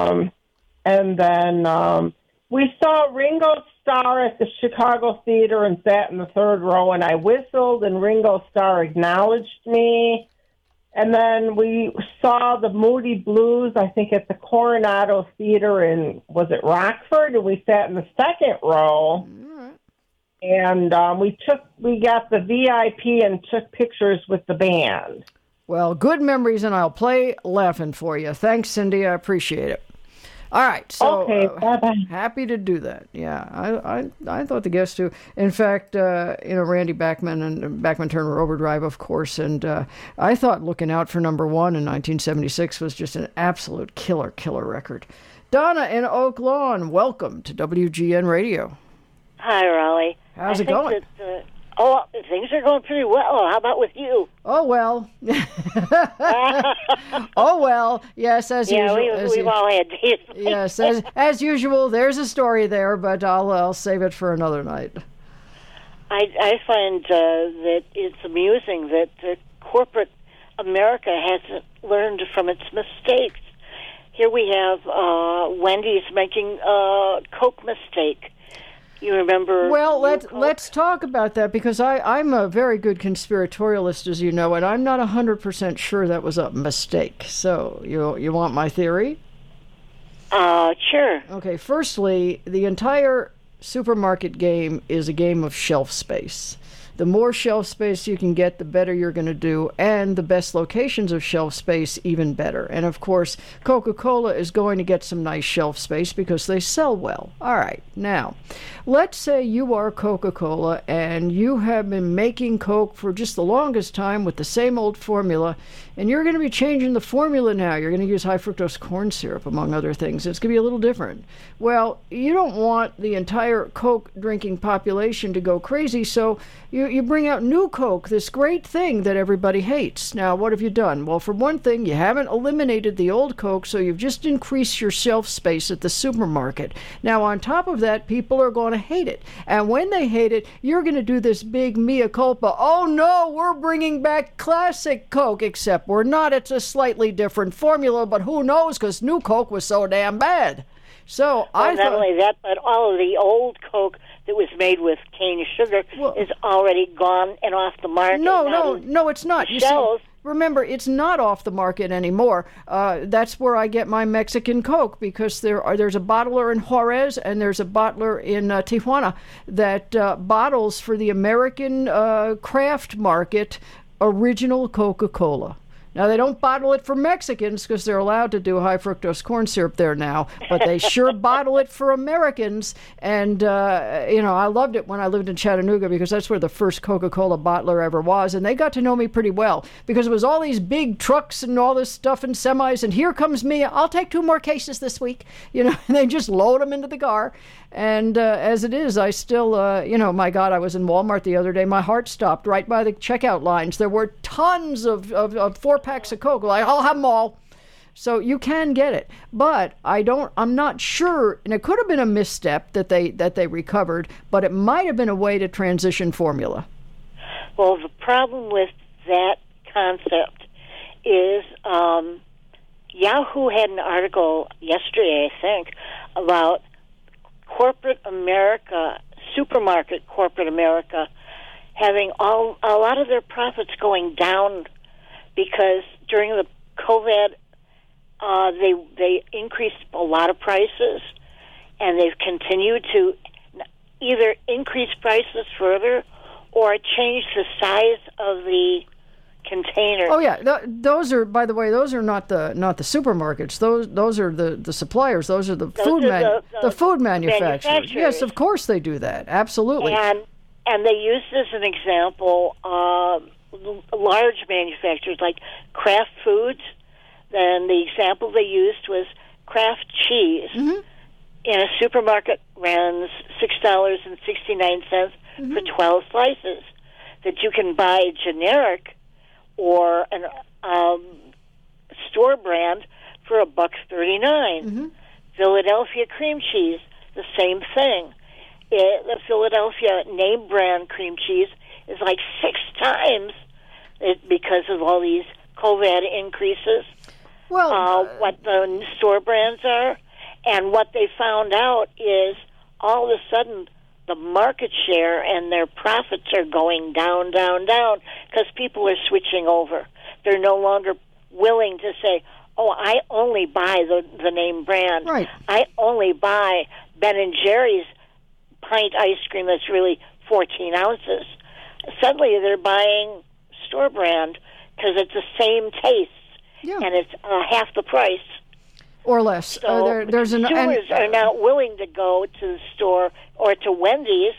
then we saw Ringo Starr at the Chicago Theater and sat in the third row, and I whistled, and Ringo Starr acknowledged me. And then we saw the Moody Blues, I think, at the Coronado Theater in, was it Rockford? And we sat in the second row. And we got the VIP and took pictures with the band. Well, good memories, and I'll play Laughing for you. Thanks, Cindy. I appreciate it. All right, so okay, bye-bye. Happy to do that. Yeah, I thought the Guess Who. In fact, Randy Bachman and Bachman Turner Overdrive, of course, and I thought Looking Out for Number 1 in 1976 was just an absolute killer record. Donna in Oak Lawn, welcome to WGN Radio. Hi, Raleigh. How's it going? Things are going pretty well. How about with you? Oh, well. Yes, as usual. Yeah, we've all had days. Yes, as usual, there's a story there, but I'll save it for another night. I find that it's amusing that corporate America hasn't learned from its mistakes. Here we have Wendy's making a Coke mistake. You remember? Well, let's talk about that, because I'm a very good conspiratorialist, as you know, and I'm not 100% sure that was a mistake. So you want my theory? Sure. Okay, firstly, the entire supermarket game is a game of shelf space. The more shelf space you can get, the better you're going to do, and the best locations of shelf space, even better. And of course, Coca-Cola is going to get some nice shelf space because they sell well. All right, now, let's say you are Coca-Cola and you have been making Coke for just the longest time with the same old formula, and you're going to be changing the formula now. You're going to use high fructose corn syrup, among other things. It's going to be a little different. Well, you don't want the entire Coke drinking population to go crazy, so you bring out new Coke, this great thing that everybody hates. Now, what have you done? Well, for one thing, you haven't eliminated the old Coke, so you've just increased your shelf space at the supermarket. Now, on top of that, people are going to hate it. And when they hate it, you're going to do this big mea culpa. Oh, no, we're bringing back classic Coke, except we're not. It's a slightly different formula, but who knows, because new Coke was so damn bad. So I thought, not only that, but all of the old Coke that was made with cane sugar is already gone and off the market. No, it's not. You see, remember, it's not off the market anymore. That's where I get my Mexican Coke, because there's a bottler in Juarez and there's a bottler in Tijuana that bottles for the American craft market original Coca-Cola. Now, they don't bottle it for Mexicans because they're allowed to do high fructose corn syrup there now, but they sure bottle it for Americans. And, I loved it when I lived in Chattanooga, because that's where the first Coca-Cola bottler ever was. And they got to know me pretty well, because it was all these big trucks and all this stuff and semis. And here comes me. I'll take 2 more cases this week. And they just load them into the car. And as it is, I still, my God, I was in Walmart the other day. My heart stopped right by the checkout lines. There were tons of 4-packs of Coke. Like, I'll have them all. So you can get it, but I'm not sure, and it could have been a misstep that they recovered, but it might have been a way to transition formula. Well, the problem with that concept is Yahoo had an article yesterday, I think, about corporate America, supermarket corporate America, having a lot of their profits going down because during the COVID, they increased a lot of prices, and they've continued to either increase prices further or change the size of the container. Oh yeah, those are, by the way, those are not the supermarkets. Those are the suppliers. Those are the food manufacturers. Yes, of course they do that. Absolutely. And they used as an example large manufacturers like Kraft Foods. Then the example they used was Kraft cheese. Mm-hmm. In a supermarket runs $6.69 for 12 slices. That you can buy generic or an store brand for $1.39. Mm-hmm. Philadelphia cream cheese, the same thing. The Philadelphia name brand cream cheese is like 6 times it because of all these COVID increases. Well, what the store brands are, and what they found out is all of a sudden the market share and their profits are going down, down, down because people are switching over. They're no longer willing to say, "Oh, I only buy the name brand. Right. I only buy Ben and Jerry's pint ice cream that's really 14 ounces." Suddenly they're buying store brand because it's the same taste, and it's half the price. Or less. So consumers are not willing to go to the store or to Wendy's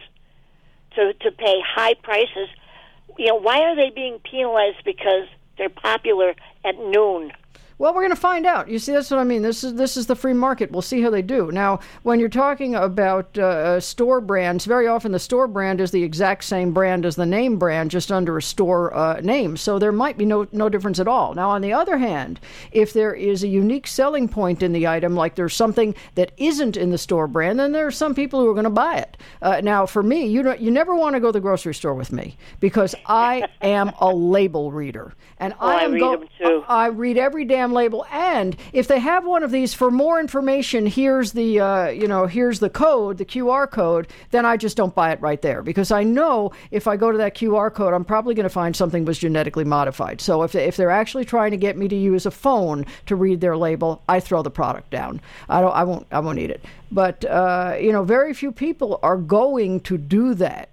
to pay high prices. You know, why are they being penalized because they're popular at noon? Well, we're going to find out. You see, that's what I mean. This is the free market. We'll see how they do. Now, when you're talking about store brands, very often the store brand is the exact same brand as the name brand, just under a store name. So there might be no difference at all. Now, on the other hand, if there is a unique selling point in the item, like there's something that isn't in the store brand, then there are some people who are going to buy it. Now, for me, you never want to go to the grocery store with me because I am a label reader. And I read them too. I read every damn label, and if they have one of these for more information, here's the here's the code, the QR code, then I just don't buy it right there because I know if I go to that QR code, I'm probably going to find something was genetically modified. So if they're actually trying to get me to use a phone to read their label, I throw the product down. I won't eat it. But very few people are going to do that.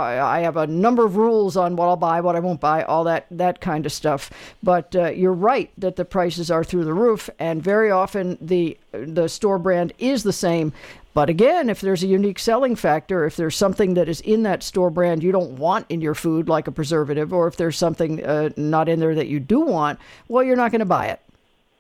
I have a number of rules on what I'll buy, what I won't buy, all that kind of stuff. But you're right that the prices are through the roof, and very often the store brand is the same. But again, if there's a unique selling factor, if there's something that is in that store brand you don't want in your food, like a preservative, or if there's something not in there that you do want, well, you're not going to buy it.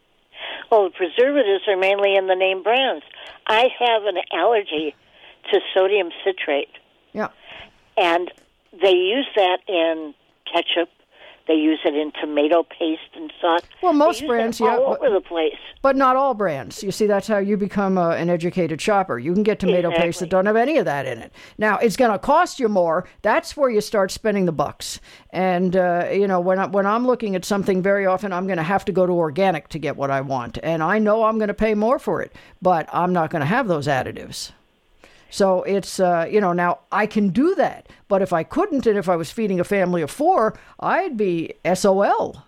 Well, the preservatives are mainly in the name brands. I have an allergy to sodium citrate. Yeah. And they use that in ketchup. They use it in tomato paste and sauce. Well, most brands, all over the place. But not all brands. You see, that's how you become an educated shopper. You can get tomato paste that don't have any of that in it. Now, it's going to cost you more. That's where you start spending the bucks. And, when I'm looking at something, very often I'm going to have to go to organic to get what I want. And I know I'm going to pay more for it, but I'm not going to have those additives. So it's, now I can do that. But if I couldn't, and if I was feeding a family of 4, I'd be SOL.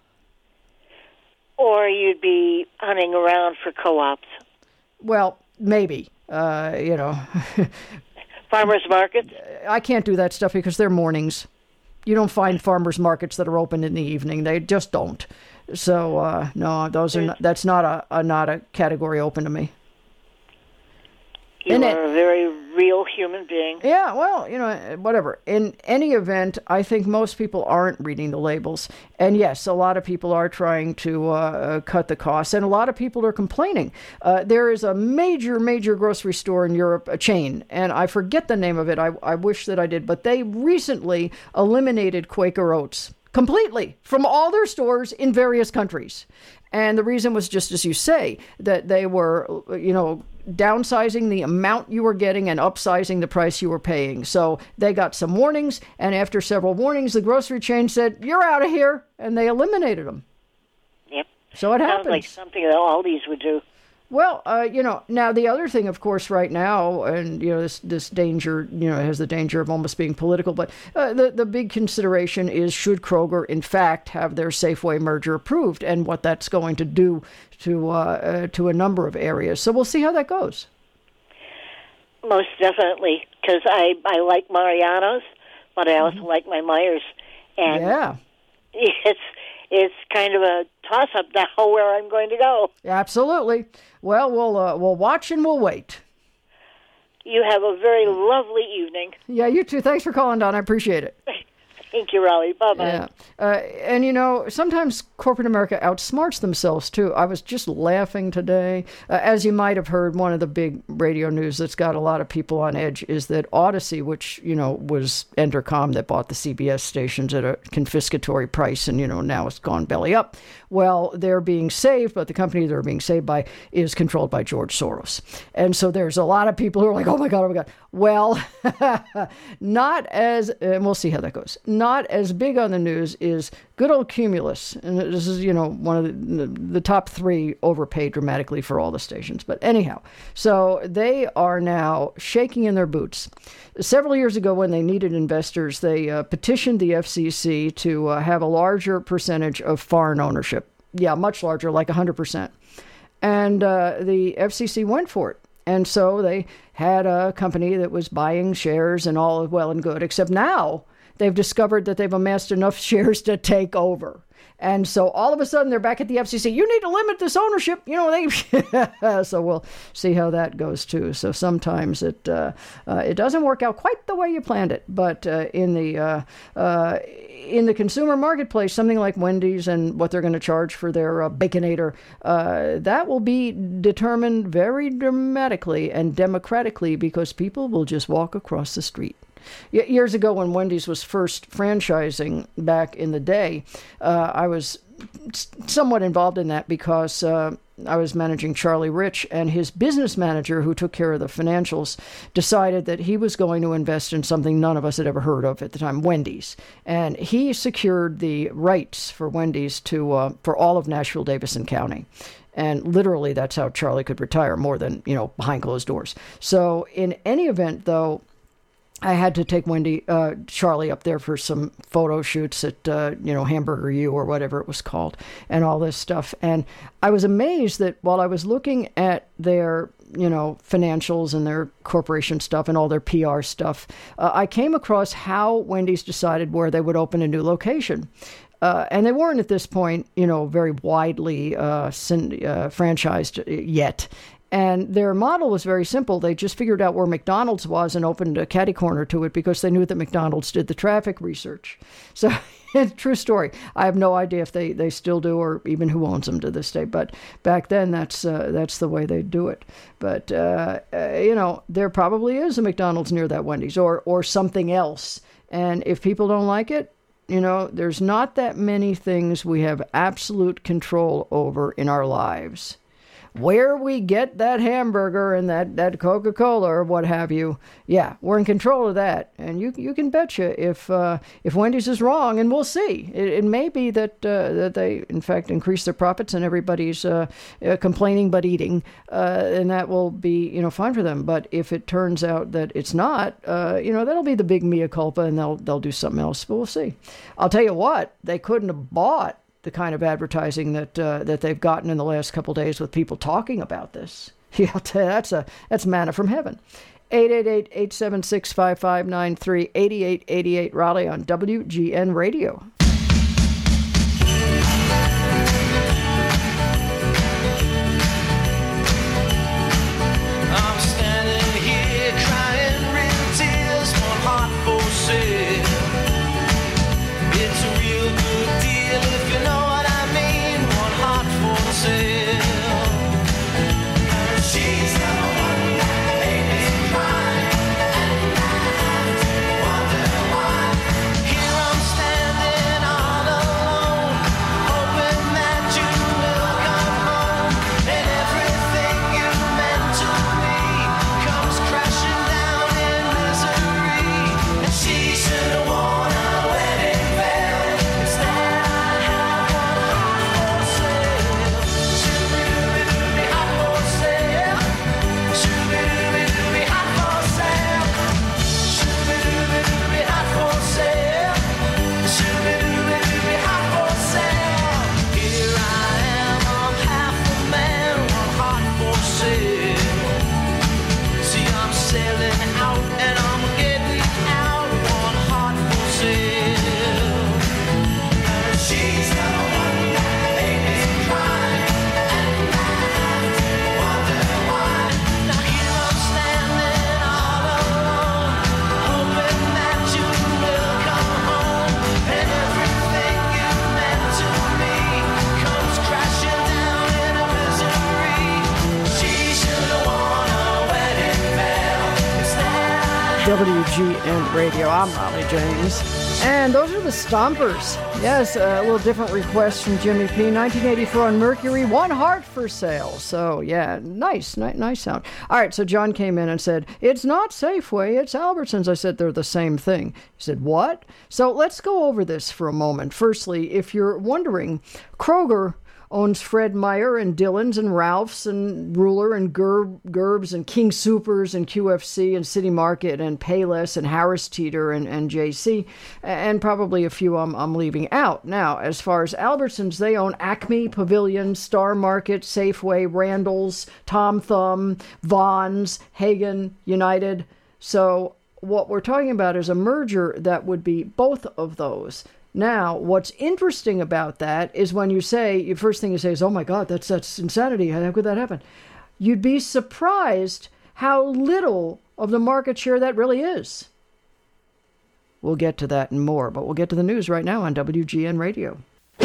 Or you'd be hunting around for co-ops. Well, maybe, Farmers markets? I can't do that stuff because they're mornings. You don't find farmers markets that are open in the evening. They just don't. So, no, those are that's not a category open to me. You are a very real human being. Yeah, well, whatever. In any event, I think most people aren't reading the labels. And yes, a lot of people are trying to cut the costs, and a lot of people are complaining. There is a major, major grocery store in Europe, a chain, and I forget the name of it. I wish that I did, but they recently eliminated Quaker Oats. completely from all their stores in various countries. And the reason was just as you say, that they were, downsizing the amount you were getting and upsizing the price you were paying. So they got some warnings, and after several warnings, the grocery chain said, "You're out of here," and they eliminated them. Yep. So it happens. Sounds like something that Aldi's would do. Well, now the other thing, of course, right now, and, this danger, has the danger of almost being political, but the big consideration is, should Kroger, in fact, have their Safeway merger approved, and what that's going to do to a number of areas. So we'll see how that goes. Most definitely, because I like Mariano's, but I also like my Myers. And yeah. It's kind of a toss-up now where I'm going to go. Absolutely. Well, we'll watch and we'll wait. You have a very lovely evening. Yeah, you too. Thanks for calling, Don. I appreciate it. Thank you, Raleigh. Bye-bye. Yeah. And, sometimes corporate America outsmarts themselves, too. I was just laughing today. As you might have heard, one of the big radio news that's got a lot of people on edge is that Odyssey, which, was Entercom that bought the CBS stations at a confiscatory price and, now it's gone belly up. Well, they're being saved, but the company they're being saved by is controlled by George Soros. And so there's a lot of people who are like, oh, my God. Well, not as, and we'll see how that goes. Not as big on the news is good old Cumulus. And this is, one of the top three overpaid dramatically for all the stations. But anyhow, so they are now shaking in their boots. Several years ago, when they needed investors, they petitioned the FCC to have a larger percentage of foreign ownership. Yeah, much larger, like 100%. And the FCC went for it. And so they had a company that was buying shares and all well and good, except now they've discovered that they've amassed enough shares to take over. And so all of a sudden they're back at the FCC. You need to limit this ownership. So we'll see how that goes too. So sometimes it doesn't work out quite the way you planned it. But in the consumer marketplace, something like Wendy's and what they're going to charge for their Baconator, that will be determined very dramatically and democratically because people will just walk across the street. Years ago, when Wendy's was first franchising back in the day, I was somewhat involved in that because I was managing Charlie Rich, and his business manager, who took care of the financials, decided that he was going to invest in something none of us had ever heard of at the time, Wendy's. And he secured the rights for Wendy's to for all of Nashville, Davidson County. And literally, that's how Charlie could retire, more than, behind closed doors. So in any event, though, I had to take Charlie up there for some photo shoots at, Hamburger U or whatever it was called and all this stuff. And I was amazed that while I was looking at their, financials and their corporation stuff and all their PR stuff, I came across how Wendy's decided where they would open a new location. And they weren't at this point, very widely franchised yet. And their model was very simple. They just figured out where McDonald's was and opened a catty corner to it because they knew that McDonald's did the traffic research. So, true story. I have no idea if they still do or even who owns them to this day. But back then, that's the way they do it. But, there probably is a McDonald's near that Wendy's or something else. And if people don't like it, there's not that many things we have absolute control over in our lives. Where we get that hamburger and that Coca-Cola or what have you, yeah, we're in control of that. And you can betcha if Wendy's is wrong, and we'll see. It may be that they, in fact, increase their profits and everybody's complaining but eating, and that will be, fine for them. But if it turns out that it's not, that'll be the big mea culpa, and they'll do something else. But we'll see. I'll tell you what, they couldn't have bought the kind of advertising that they've gotten in the last couple of days with people talking about this. Yeah, I'll tell you, that's manna from heaven. 888-876-5593, 8888 Raleigh on WGN Radio. I'm standing here crying real tears, one heart for sale. It's a real good deal if you know what I mean, one heart for sale. She's the one that made me cry, and I have to wonder why. Here I'm standing WGN Radio. I'm Raleigh James. And those are the Stompers. Yes, a little different request from Jimmy P. 1984 on Mercury, One Heart for Sale. So, yeah, nice sound. All right, so John came in and said, it's not Safeway, it's Albertsons. I said, they're the same thing. He said, what? So let's go over this for a moment. Firstly, if you're wondering, Kroger owns Fred Meyer and Dillon's and Ralph's and Ruler and Gerb's and King Soopers and QFC and City Market and Payless and Harris Teeter and JC and probably a few I'm leaving out. Now, as far as Albertsons, they own Acme, Pavilion, Star Market, Safeway, Randall's, Tom Thumb, Vons, Hagen, United. So what we're talking about is a merger that would be both of those. Now, what's interesting about that is when you say, the first thing you say is, oh my God, that's insanity. How could that happen? You'd be surprised how little of the market share that really is. We'll get to that and more, but we'll get to the news right now on WGN Radio.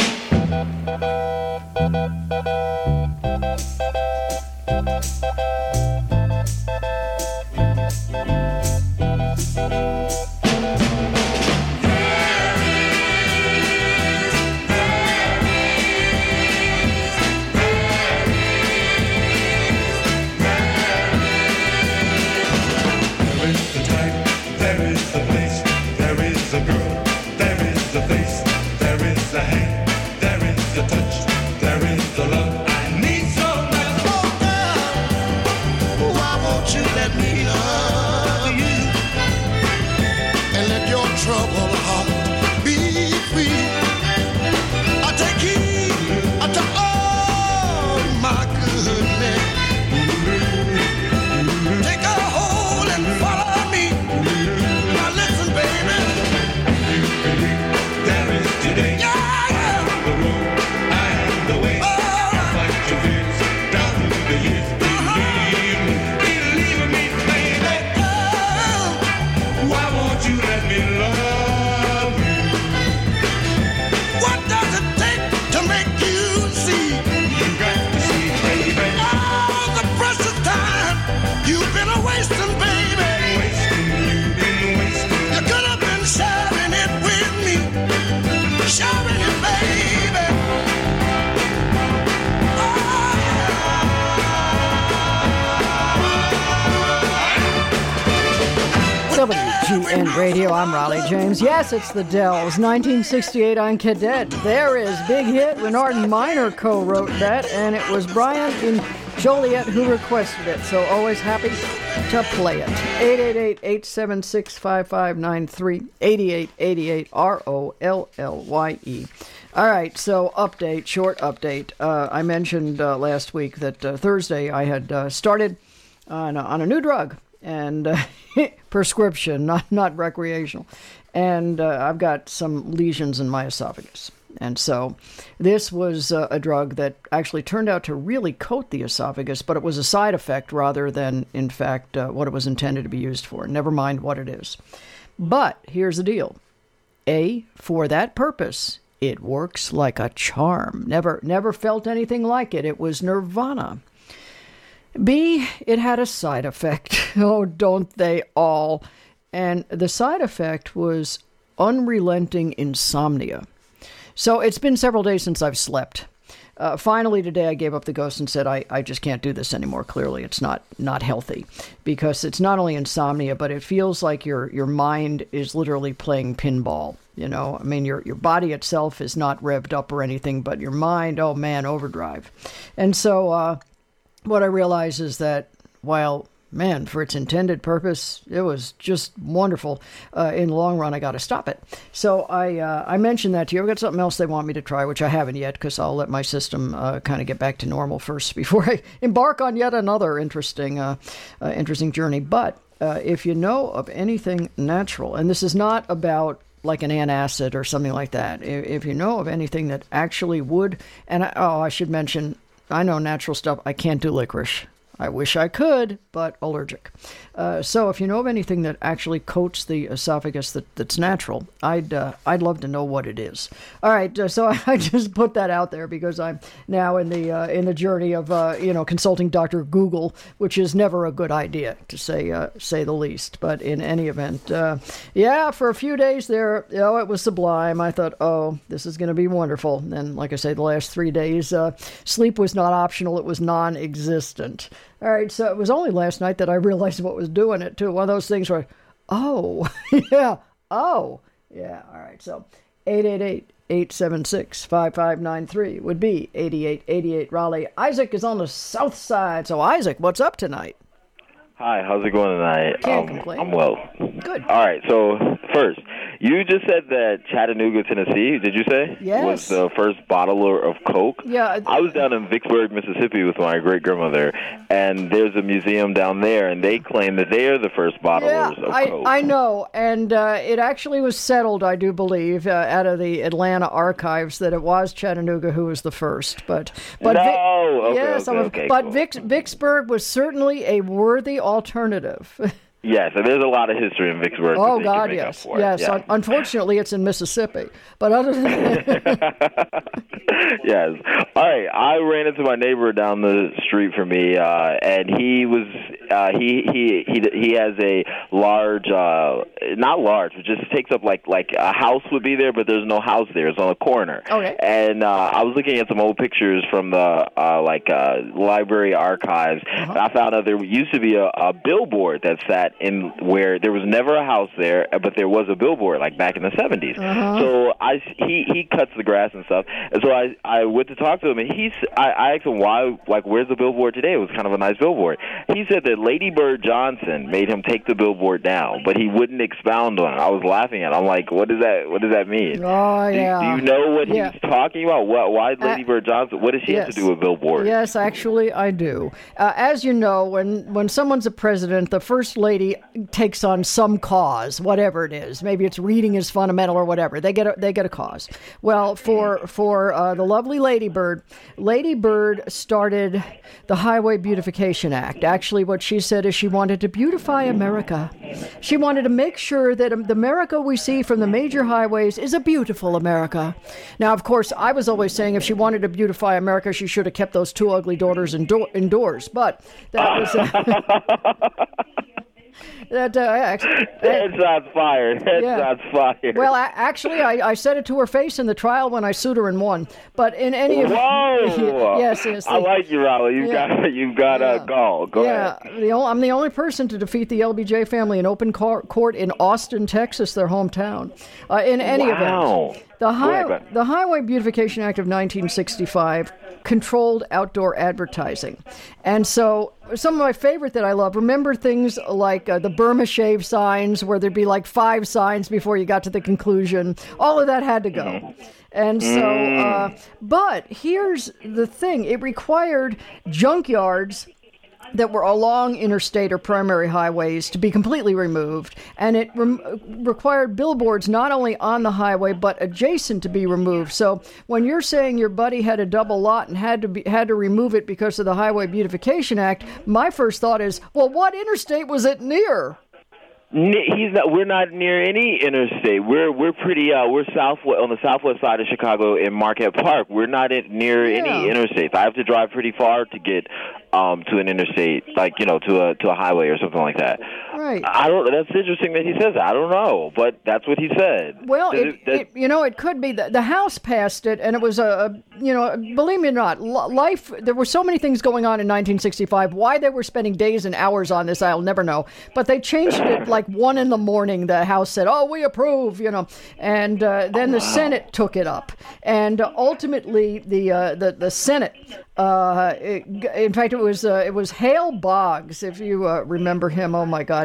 WGN Radio, I'm Raleigh James. Yes, it's the Dells, 1968 on Cadet. There is big hit. Renard Minor co-wrote that, and it was Brian in Joliet who requested it, so always happy to play it. 888-876-5593, 8888-ROLLYE. All right, so short update. I mentioned last week that Thursday I had started on a new drug. And prescription, not recreational. And I've got some lesions in my esophagus. And so this was a drug that actually turned out to really coat the esophagus, but it was a side effect rather than, in fact, what it was intended to be used for. Never mind what it is. But here's the deal. For that purpose, it works like a charm. Never felt anything like it. It was nirvana. B, it had a side effect. Oh, don't they all? And the side effect was unrelenting insomnia. So it's been several days since I've slept. Finally, today I gave up the ghost and said, I just can't do this anymore. Clearly, it's not healthy because it's not only insomnia, but it feels like your mind is literally playing pinball. You know, I mean, your body itself is not revved up or anything, but your mind, oh man, overdrive. And so, what I realize is that while, man, for its intended purpose, it was just wonderful, in the long run, I got to stop it. So I mentioned that to you. I've got something else they want me to try, which I haven't yet, because I'll let my system kind of get back to normal first before I embark on yet another interesting journey. But if you know of anything natural, and this is not about like an antacid or something like that, if you know of anything that actually would, and I should mention, I know natural stuff. I can't do licorice. I wish I could, but allergic. So if you know of anything that actually coats the esophagus that's natural, I'd love to know what it is. All right, so I just put that out there because I'm now in the journey of consulting Dr. Google, which is never a good idea to say the least. But in any event, for a few days there, it was sublime. I thought, oh, this is going to be wonderful. And like I say, the last 3 days, sleep was not optional; it was non-existent. All right, so it was only last night that I realized what was doing it, too. One of those things where, all right, so 888-876-5593 would be 8888 Raleigh. Isaac is on the south side. So, Isaac, what's up tonight? Hi, how's it going tonight? Can't complain. I'm well. Good. All right, so first, you just said that Chattanooga, Tennessee, did you say? Yes. Was the first bottler of Coke? Yeah. I was down in Vicksburg, Mississippi with my great-grandmother, and there's a museum down there, and they claim that they are the first bottlers of Coke. I know, and it actually was settled, I do believe, out of the Atlanta archives that it was Chattanooga who was the first. But Vicksburg was certainly a worthy alternative. Yes, and there's a lot of history in Vicksburg. Oh, God, yes. Yes. Yeah. Unfortunately, it's in Mississippi. But other than that... Yes. All right. I ran into my neighbor down the street from me, and he was he has a large, not large, but just takes up like a house would be there, but there's no house there. It's on a corner. Okay. And I was looking at some old pictures from the library archives, and I found out there used to be a billboard that sat in where there was never a house there, but there was a billboard like back in the 70s. So he cuts the grass and stuff, and so I went to talk to him, and I asked him why, like, where's the billboard today? It was kind of a nice billboard. He said that Lady Bird Johnson made him take the billboard down, but he wouldn't expound on it. I was laughing at it. I'm like, what does that mean? Oh, yeah. Do you know what he's talking about? Why Lady Bird Johnson? What does she have to do with billboards? Yes, actually, I do. As you know, when someone's a president, the first lady takes on some cause, whatever it is. Maybe it's reading is fundamental or whatever. They get a cause. Well, for the lovely Lady Bird started the Highway Beautification Act. Actually, what she said is she wanted to beautify America. She wanted to make sure that the America we see from the major highways is a beautiful America. Now, of course, I was always saying if she wanted to beautify America, she should have kept those two ugly daughters indoors. But that was... That's fired. That's fired. Well, actually, I said it to her face in the trial when I sued her and won. But in any event, yes. I like you, Raleigh. You've got a gall. Go ahead. I'm the only person to defeat the LBJ family in open court in Austin, Texas, their hometown. In any event, the Highway Beautification Act of 1965 controlled outdoor advertising. And so some of my favorite that I love, remember things like the Burma Shave signs where there'd be like 5 signs before you got to the conclusion. All of that had to go. And so, but here's the thing. It required junkyards that were along interstate or primary highways to be completely removed, and it required billboards not only on the highway but adjacent to be removed. So when you're saying your buddy had a double lot and had to remove it because of the Highway Beautification Act, my first thought is, well, what interstate was it near? We're not near any interstate. We're pretty. We're on the southwest side of Chicago in Marquette Park. We're not near any interstates. I have to drive pretty far to get to an interstate, like to a highway or something like that. Right. That's interesting that he says that. I don't know, but that's what he said. Well, it could be the House passed it, and it was believe me or not, life. There were so many things going on in 1965. Why they were spending days and hours on this, I'll never know. But they changed it like 1 a.m. The House said, "Oh, we approve," and then the Senate took it up, and ultimately the Senate. In fact, it was Hale Boggs, if you remember him. Oh my God,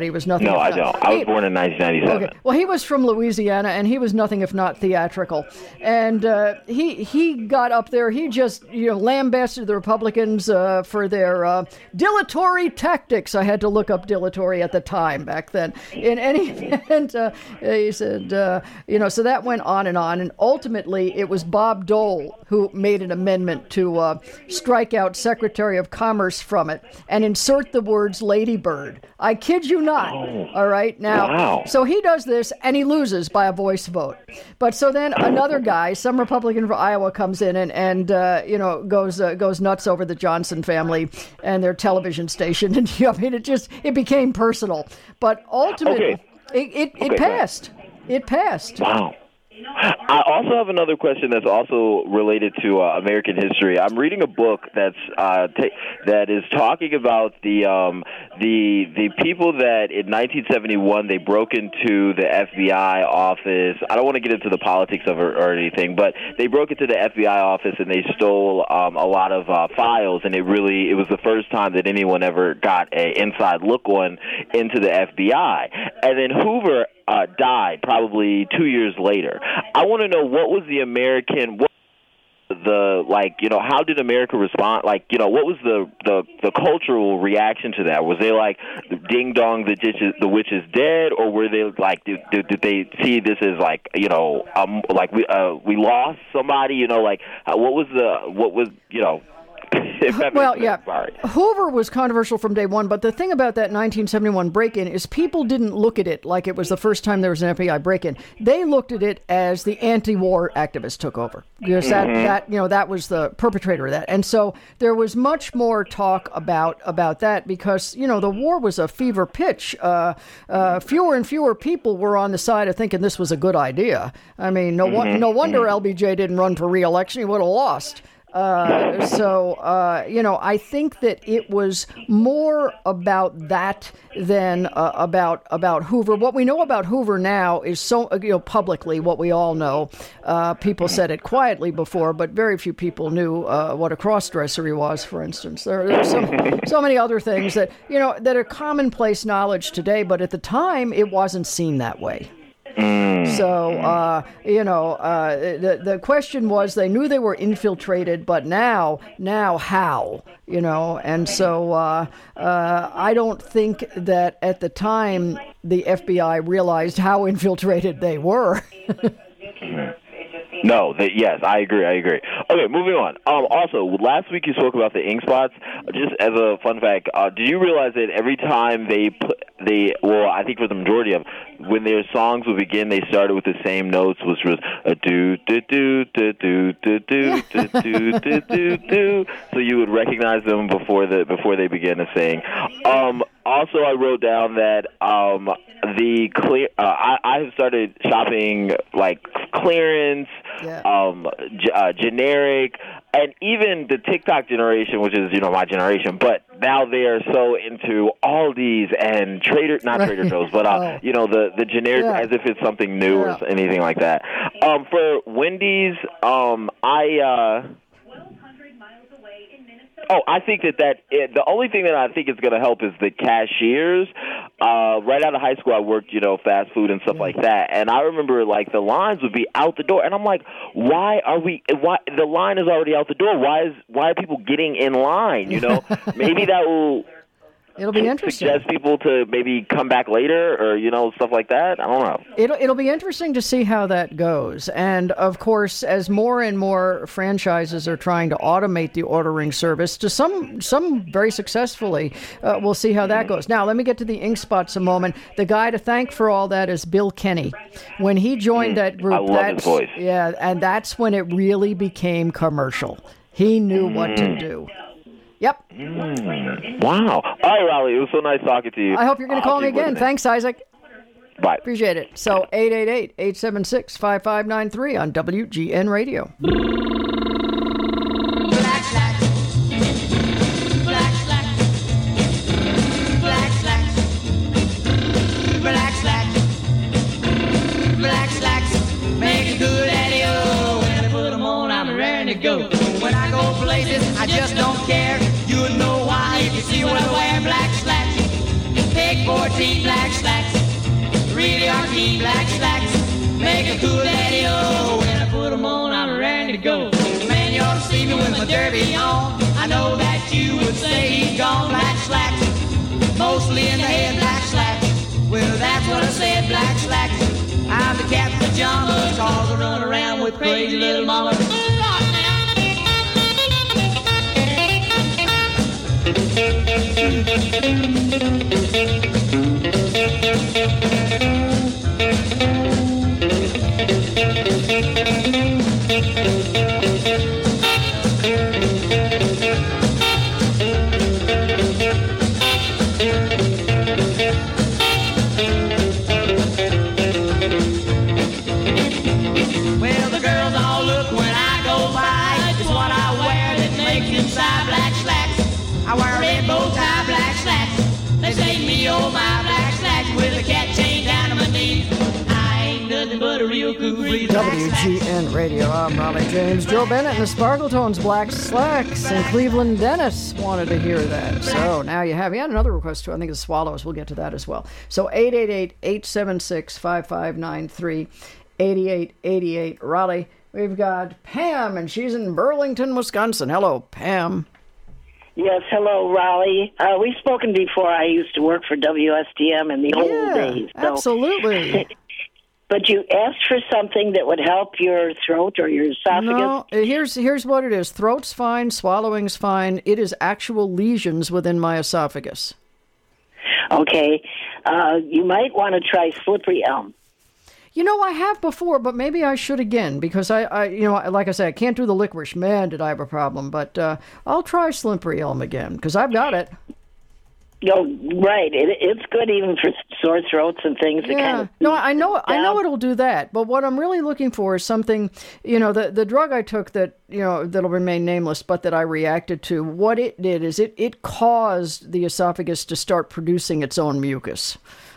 he was nothing. No, if I not- don't. I was born in 1997. Okay. Well, he was from Louisiana, and he was nothing if not theatrical. And he got up there. He just lambasted the Republicans for their dilatory tactics. I had to look up dilatory at the time back then. In any event, he said, so that went on, and ultimately it was Bob Dole who made an amendment to strike out Secretary of Commerce from it and insert the words "ladybird." I kid you not. All right, now, Wow. so he does this and he loses by a voice vote. But so then another guy, some Republican from Iowa, comes in and goes nuts over the Johnson family and their television station, and it became personal. But ultimately, it passed. It passed. Wow. I also have another question that's also related to American history. I'm reading a book that is talking about the people that in 1971 they broke into the FBI office. I don't want to get into the politics of it or anything, but they broke into the FBI office and they stole a lot of files, and it was the first time that anyone ever got an inside look into the FBI. And then Hoover died probably 2 years later. I want to know what was the American, how did America respond? What was the cultural reaction to that? Was they like, ding dong, the witch is dead, or were they like, did they see this as we lost somebody? What was Well, yeah, Hoover was controversial from day one, but the thing about that 1971 break-in is people didn't look at it like it was the first time there was an FBI break-in. They looked at it as the anti-war activists took over, because that was the perpetrator of that. And so there was much more talk about that because, the war was a fever pitch. Fewer and fewer people were on the side of thinking this was a good idea. I mean, no wonder LBJ didn't run for re-election. He would have lost. I think that it was more about that than about Hoover. What we know about Hoover now is publicly what we all know. People said it quietly before, but very few people knew what a crossdresser he was, for instance. There's so many other things that are commonplace knowledge today, but at the time it wasn't seen that way. So, the question was, they knew they were infiltrated, but now how, and so I don't think that at the time the FBI realized how infiltrated they were. No, yes, I agree. Okay, moving on. Also, last week you spoke about the ink spots. Just as a fun fact, do you realize that every time I think for the majority of when their songs would begin, they started with the same notes, which was a do do do do do do do do do do do. So you would recognize them before they began to sing. Also, I wrote down that I have started shopping like clearance, generic, and even the TikTok generation, which is my generation. But now they are so into Aldi's and Trader Joe's, but the generic as if it's something new or anything like that. For Wendy's, I think that the only thing that I think is going to help is the cashiers. Right out of high school, I worked, fast food and stuff like that. And I remember, the lines would be out the door. And I'm like, why the line is already out the door? Why are people getting in line? Maybe that will... It'll be interesting. Suggest people to maybe come back later or, stuff like that. I don't know. It'll be interesting to see how that goes. And, of course, as more and more franchises are trying to automate the ordering service, to some very successfely, we'll see how that goes. Now, let me get to the ink spots a moment. The guy to thank for all that is Bill Kenny. When he joined that group, I love his voice. Yeah, and that's when it really became commercial. He knew what to do. Yep. Wow. All right, Raleigh, it was so nice talking to you. I hope you're going to call me again. Thanks, Isaac. Bye. Appreciate it. So, 888-876-5593 on WGN Radio. Black slacks. Black slacks. Black slacks. Black slacks. Black slacks. Make it good at you. When I put them on, I'm raring to go. When I go places, I just don't care. You would know why if you see what I wear. Black slacks. Take 4 see black slacks, really are key black slacks. Make a cool daddy-o. When I put 'em on, I'm ready to go. Man, you ought to see me with my derby on. I know that you would say he's gone. Black slacks, mostly in the head, black slacks. Well, that's what I said, black slacks. I'm the captain of pajamas, cause I run around with crazy little mama. Well, the girls all look when I go by. It's what I wear that makes inside black slacks. I wear a red bow tie, black slacks. They say me, oh my, black slacks with a cat chain down to my knees. I ain't nothing but a real cool breeze. WGN Radio, I'm Raleigh James. Joe Bennett and the Sparkletones, Black Slacks, and Cleveland Dennis wanted to hear that. So now you have. You had another request too. I think it's Swallows. We'll get to that as well. So 888-876-5593, 8888 Raleigh. We've got Pam, and she's in Burlington, Wisconsin. Hello, Pam. Yes, hello, Raleigh. We've spoken before. I used to work for WSDM in the old days. So. Absolutely. But you asked for something that would help your throat or your esophagus? No, here's what it is. Throat's fine, swallowing's fine. It is actual lesions within my esophagus. Okay. You might want to try slippery elm. You know, I have before, but maybe I should again, because I like I said, I can't do the licorice. Man, did I have a problem. But I'll try slippery elm again, because I've got it. Oh, right. It's good even for sore throats and things. Yeah. Kind of No, I know it'll do that. But what I'm really looking for is something, the drug I took that, that'll remain nameless, but that I reacted to, what it did is it caused the esophagus to start producing its own mucus.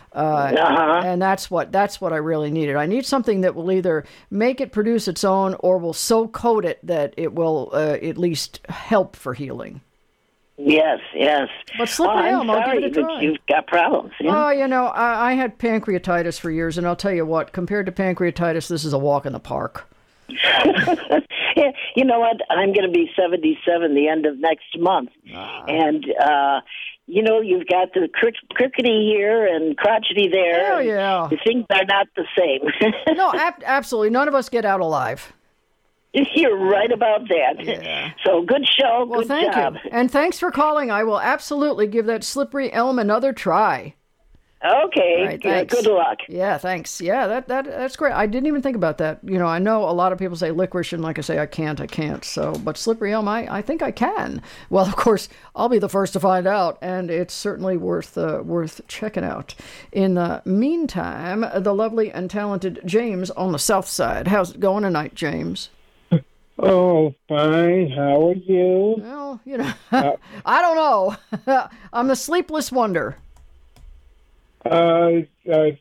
And that's what I really needed. I need something that will either make it produce its own or will so coat it that it will at least help for healing. Yes. But slippery elm, I'll give it a try. You've got problems. Yeah? Oh, I had pancreatitis for years, and I'll tell you what, compared to pancreatitis, this is a walk in the park. Yeah, you know what? I'm going to be 77 the end of next month. And, you've got the crickety here and crotchety there. Oh, yeah. The things are not the same. No, absolutely. None of us get out alive. You're right about that. Yeah. So good show. Well, good thank job. you. And thanks for calling. I will absolutely give that slippery elm another try. Okay. All right, thanks. Good luck. Yeah, thanks. Yeah, that's great. I didn't even think about that. I know a lot of people say licorice, and like I say, I can't. So, but slippery elm, I think I can. Well, of course, I'll be the first to find out, and it's certainly worth checking out. In the meantime, the lovely and talented James on the South Side. How's it going tonight, James? Oh, fine. How are you? Well, I don't know. I'm the sleepless wonder. Well, okay,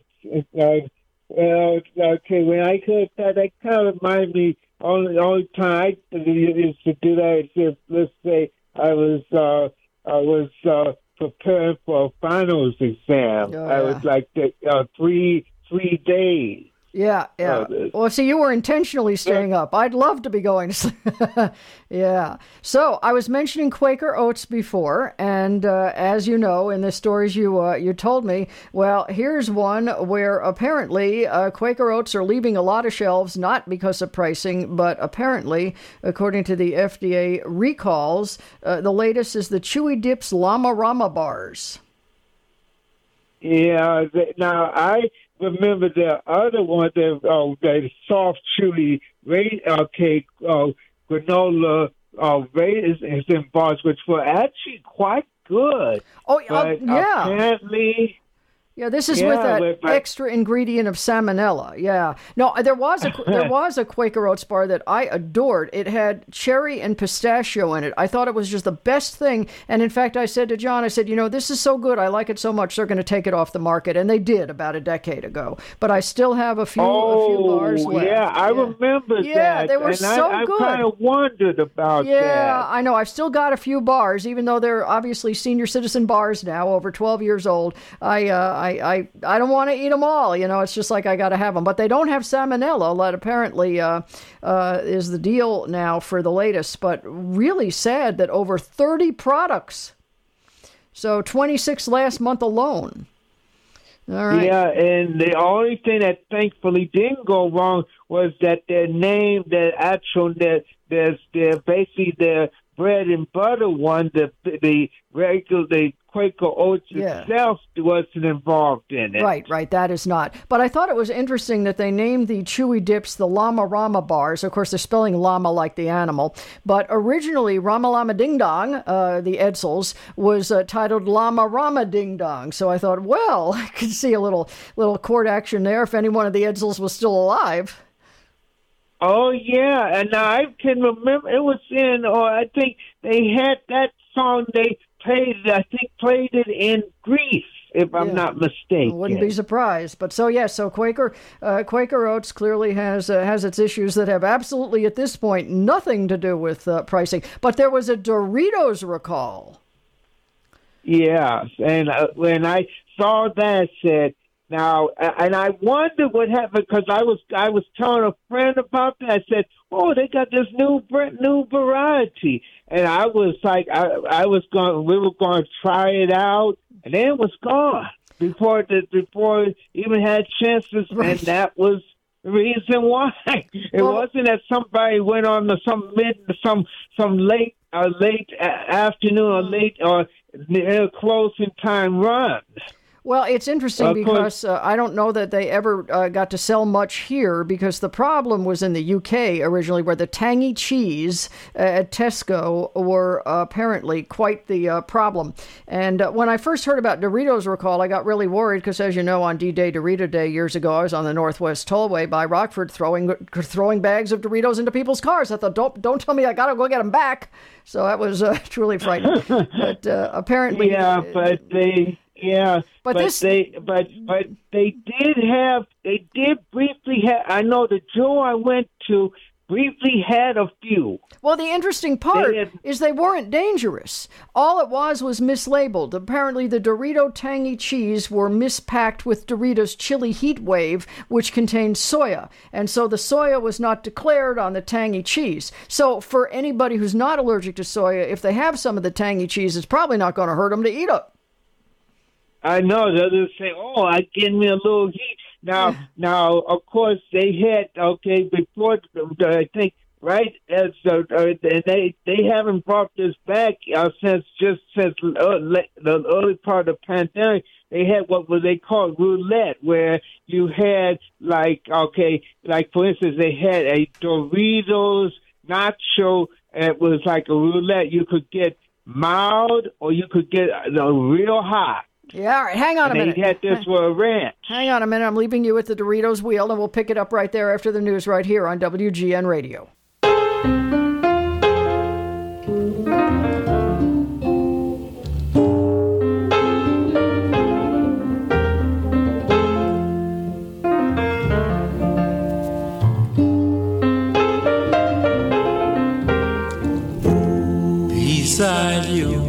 when I could, that kind of reminds me, only time I used to do that is, let's say, I was preparing for a finals exam. Oh, I was like 3 days. Yeah. Well, see, you were intentionally staying up. I'd love to be going to sleep. Yeah. So I was mentioning Quaker Oats before, and as you know, in the stories you told me, well, here's one where apparently Quaker Oats are leaving a lot of shelves, not because of pricing, but apparently, according to the FDA recalls, the latest is the Chewy Dips Llama Rama bars. Yeah. Now I remember the other one, the soft, chewy cake, granola raisin bars, which were actually quite good. Oh, but yeah. Apparently. Yeah, this is with that extra ingredient of salmonella. Yeah. No, there was a Quaker Oats bar that I adored. It had cherry and pistachio in it. I thought it was just the best thing. And in fact, I said to John, this is so good. I like it so much. They're going to take it off the market. And they did about a decade ago. But I still have a few bars left. Yeah, I remember that. Yeah, they were so good. I kind of wondered about that. Yeah, I know. I've still got a few bars, even though they're obviously senior citizen bars now, over 12 years old. I don't want to eat them all. It's just like I got to have them. But they don't have salmonella. That apparently is the deal now for the latest. But really sad that over 30 products. So 26 last month alone. All right. Yeah, and the only thing that thankfully didn't go wrong was that their name, their actual, their basically their bread and butter one, the regular, the Quaker Oats itself wasn't involved in it. Right, that is not. But I thought it was interesting that they named the chewy dips the Llama Rama bars. Of course, they're spelling llama like the animal. But originally, Rama Lama Ding Dong, the Edsels, was titled Llama Rama Ding Dong. So I thought, well, I could see a little court action there if any one of the Edsels was still alive. Oh, yeah, and I can remember it was I think they had that song they played it in Greece, if I'm not mistaken. Wouldn't be surprised. But so Quaker Oats clearly has its issues that have absolutely, at this point, nothing to do with pricing. But there was a Doritos recall. Yeah, and when I saw that, I said, now, and I wondered what happened because I was telling a friend about that. I said, "Oh, they got this new variety," and I was like, we were going to try it out, and then it was gone before it even had chances, and that was the reason why. It wasn't that somebody went on to some late afternoon or late or closing time run. Well, it's interesting because I don't know that they ever got to sell much here because the problem was in the UK originally where the tangy cheese at Tesco were apparently quite the problem. And when I first heard about Doritos recall, I got really worried because, as you know, on D-Day, Dorito Day years ago, I was on the Northwest Tollway by Rockford throwing bags of Doritos into people's cars. I thought, don't tell me I got to go get them back. So that was truly frightening. But apparently... Yeah, but they... Yeah, but they did briefly have. I know the Joe I went to briefly had a few. Well, the interesting part is they weren't dangerous. All it was mislabeled. Apparently, the Dorito tangy cheese were mispacked with Doritos Chili Heat Wave, which contained soya. And so the soya was not declared on the tangy cheese. So for anybody who's not allergic to soya, if they have some of the tangy cheese, it's probably not going to hurt them to eat it. I know. The others say, "Oh, I give me a little heat." Now, of course, they had before. I think right as they haven't brought this back since the early part of the pandemic. They had what they called roulette, where you had like for instance, they had a Doritos nacho. It was like a roulette. You could get mild, or you could get real hot. Yeah, all right. Hang on a minute. They had this for a ranch. Hang on a minute. I'm leaving you with the Doritos wheel, and we'll pick it up right there after the news right here on WGN Radio. Beside you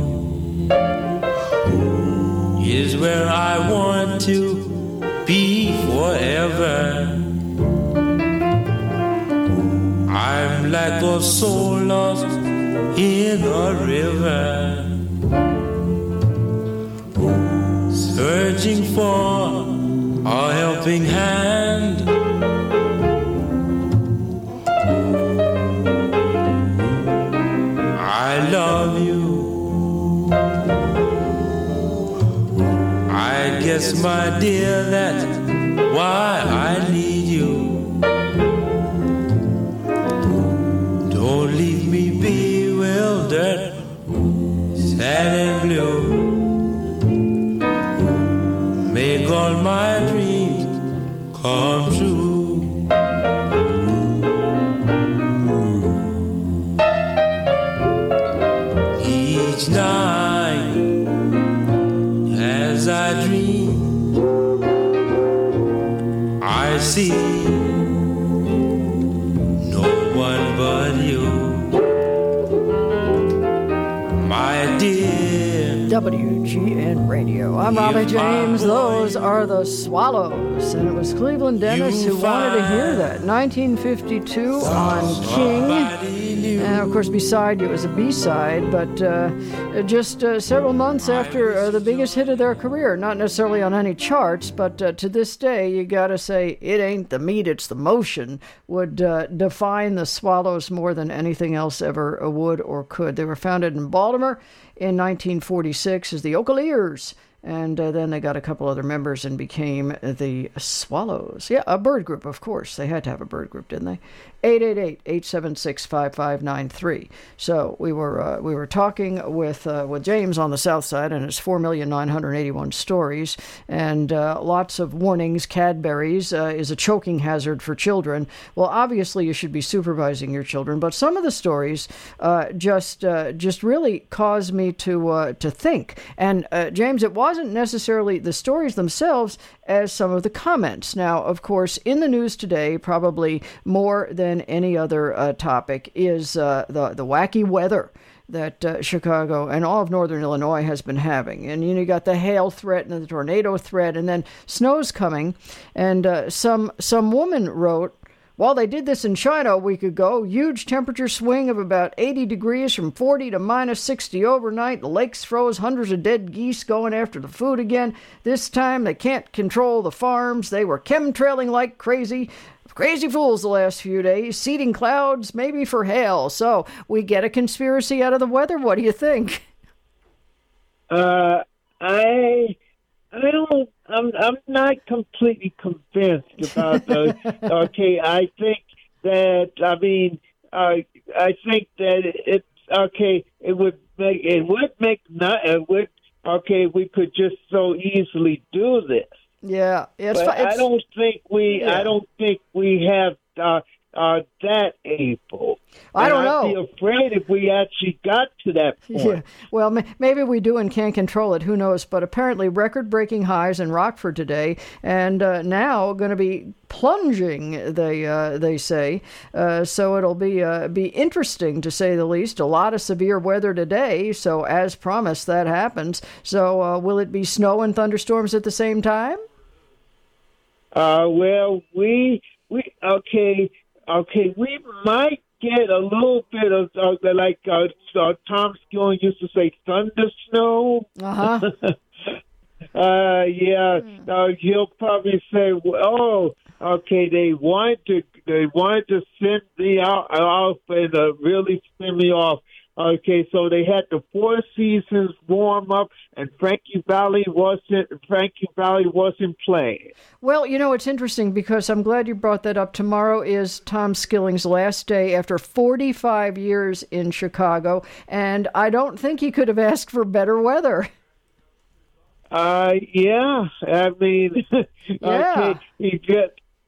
is where I want to be forever. I'm like a soul lost in a river, searching for a helping hand. I love you. I guess, my dear, that's why I need you. Don't leave me bewildered, sad and blue. Make all my dreams come true. Each night as I dream, I see no one but you, my dear. kid. WGN Radio. I'm Raleigh James. Those are the Swallows. And it was Cleveland Dennis who wanted to hear that. 1952 on King. And of course, Beside You was a B-side, but just several months after the biggest hit of their career. Not necessarily on any charts, but to this day, you gotta say, it ain't the meat, it's the motion, would define the Swallows more than anything else ever would or could. They were founded in Baltimore in 1946 as the Ocaliers, and then they got a couple other members and became the Swallows. Yeah, a bird group, of course. They had to have a bird group, didn't they? 888-876-5593. So we were talking with James on the South Side and his 4,981 stories, and lots of warnings. Cadbury's is a choking hazard for children. Well, obviously you should be supervising your children, but some of the stories just really caused me to think. And James, it wasn't necessarily the stories themselves as some of the comments. Now, of course, in the news today, probably more than any other topic, is the wacky weather that Chicago and all of northern Illinois has been having. And you got the hail threat and the tornado threat, and then snow's coming. And some woman wrote, while they did this in China a week ago, huge temperature swing of about 80 degrees from 40 to minus 60 overnight. The lakes froze, hundreds of dead geese going after the food again. This time they can't control the farms. They were chemtrailing like crazy. Crazy fools the last few days. Seeding clouds, maybe for hail. So we get a conspiracy out of the weather. What do you think? I don't. I'm not completely convinced about the. Okay, I think that. I mean, I think that it's okay. It would make not. It would. Okay, we could just so easily do this. Yeah, but I don't think we. Yeah. I don't think we have that able. I don't know. I'd be afraid if we actually got to that point. Yeah. Well, maybe we do and can't control it. Who knows? But apparently, record-breaking highs in Rockford today, and now going to be plunging. They say. So it'll be interesting to say the least. A lot of severe weather today. So as promised, that happens. So will it be snow and thunderstorms at the same time? Well, we might get a little bit of like Tom Skilling used to say, thunder snow. Yeah, he'll probably say, "Oh, okay." They wanted to send me out and really send me off. Okay, so they had the Four Seasons warm up, and Frankie Valli wasn't playing. Well, it's interesting because I'm glad you brought that up. Tomorrow is Tom Skilling's last day after 45 years in Chicago, and I don't think he could have asked for better weather. Yeah, I mean, yeah. Okay,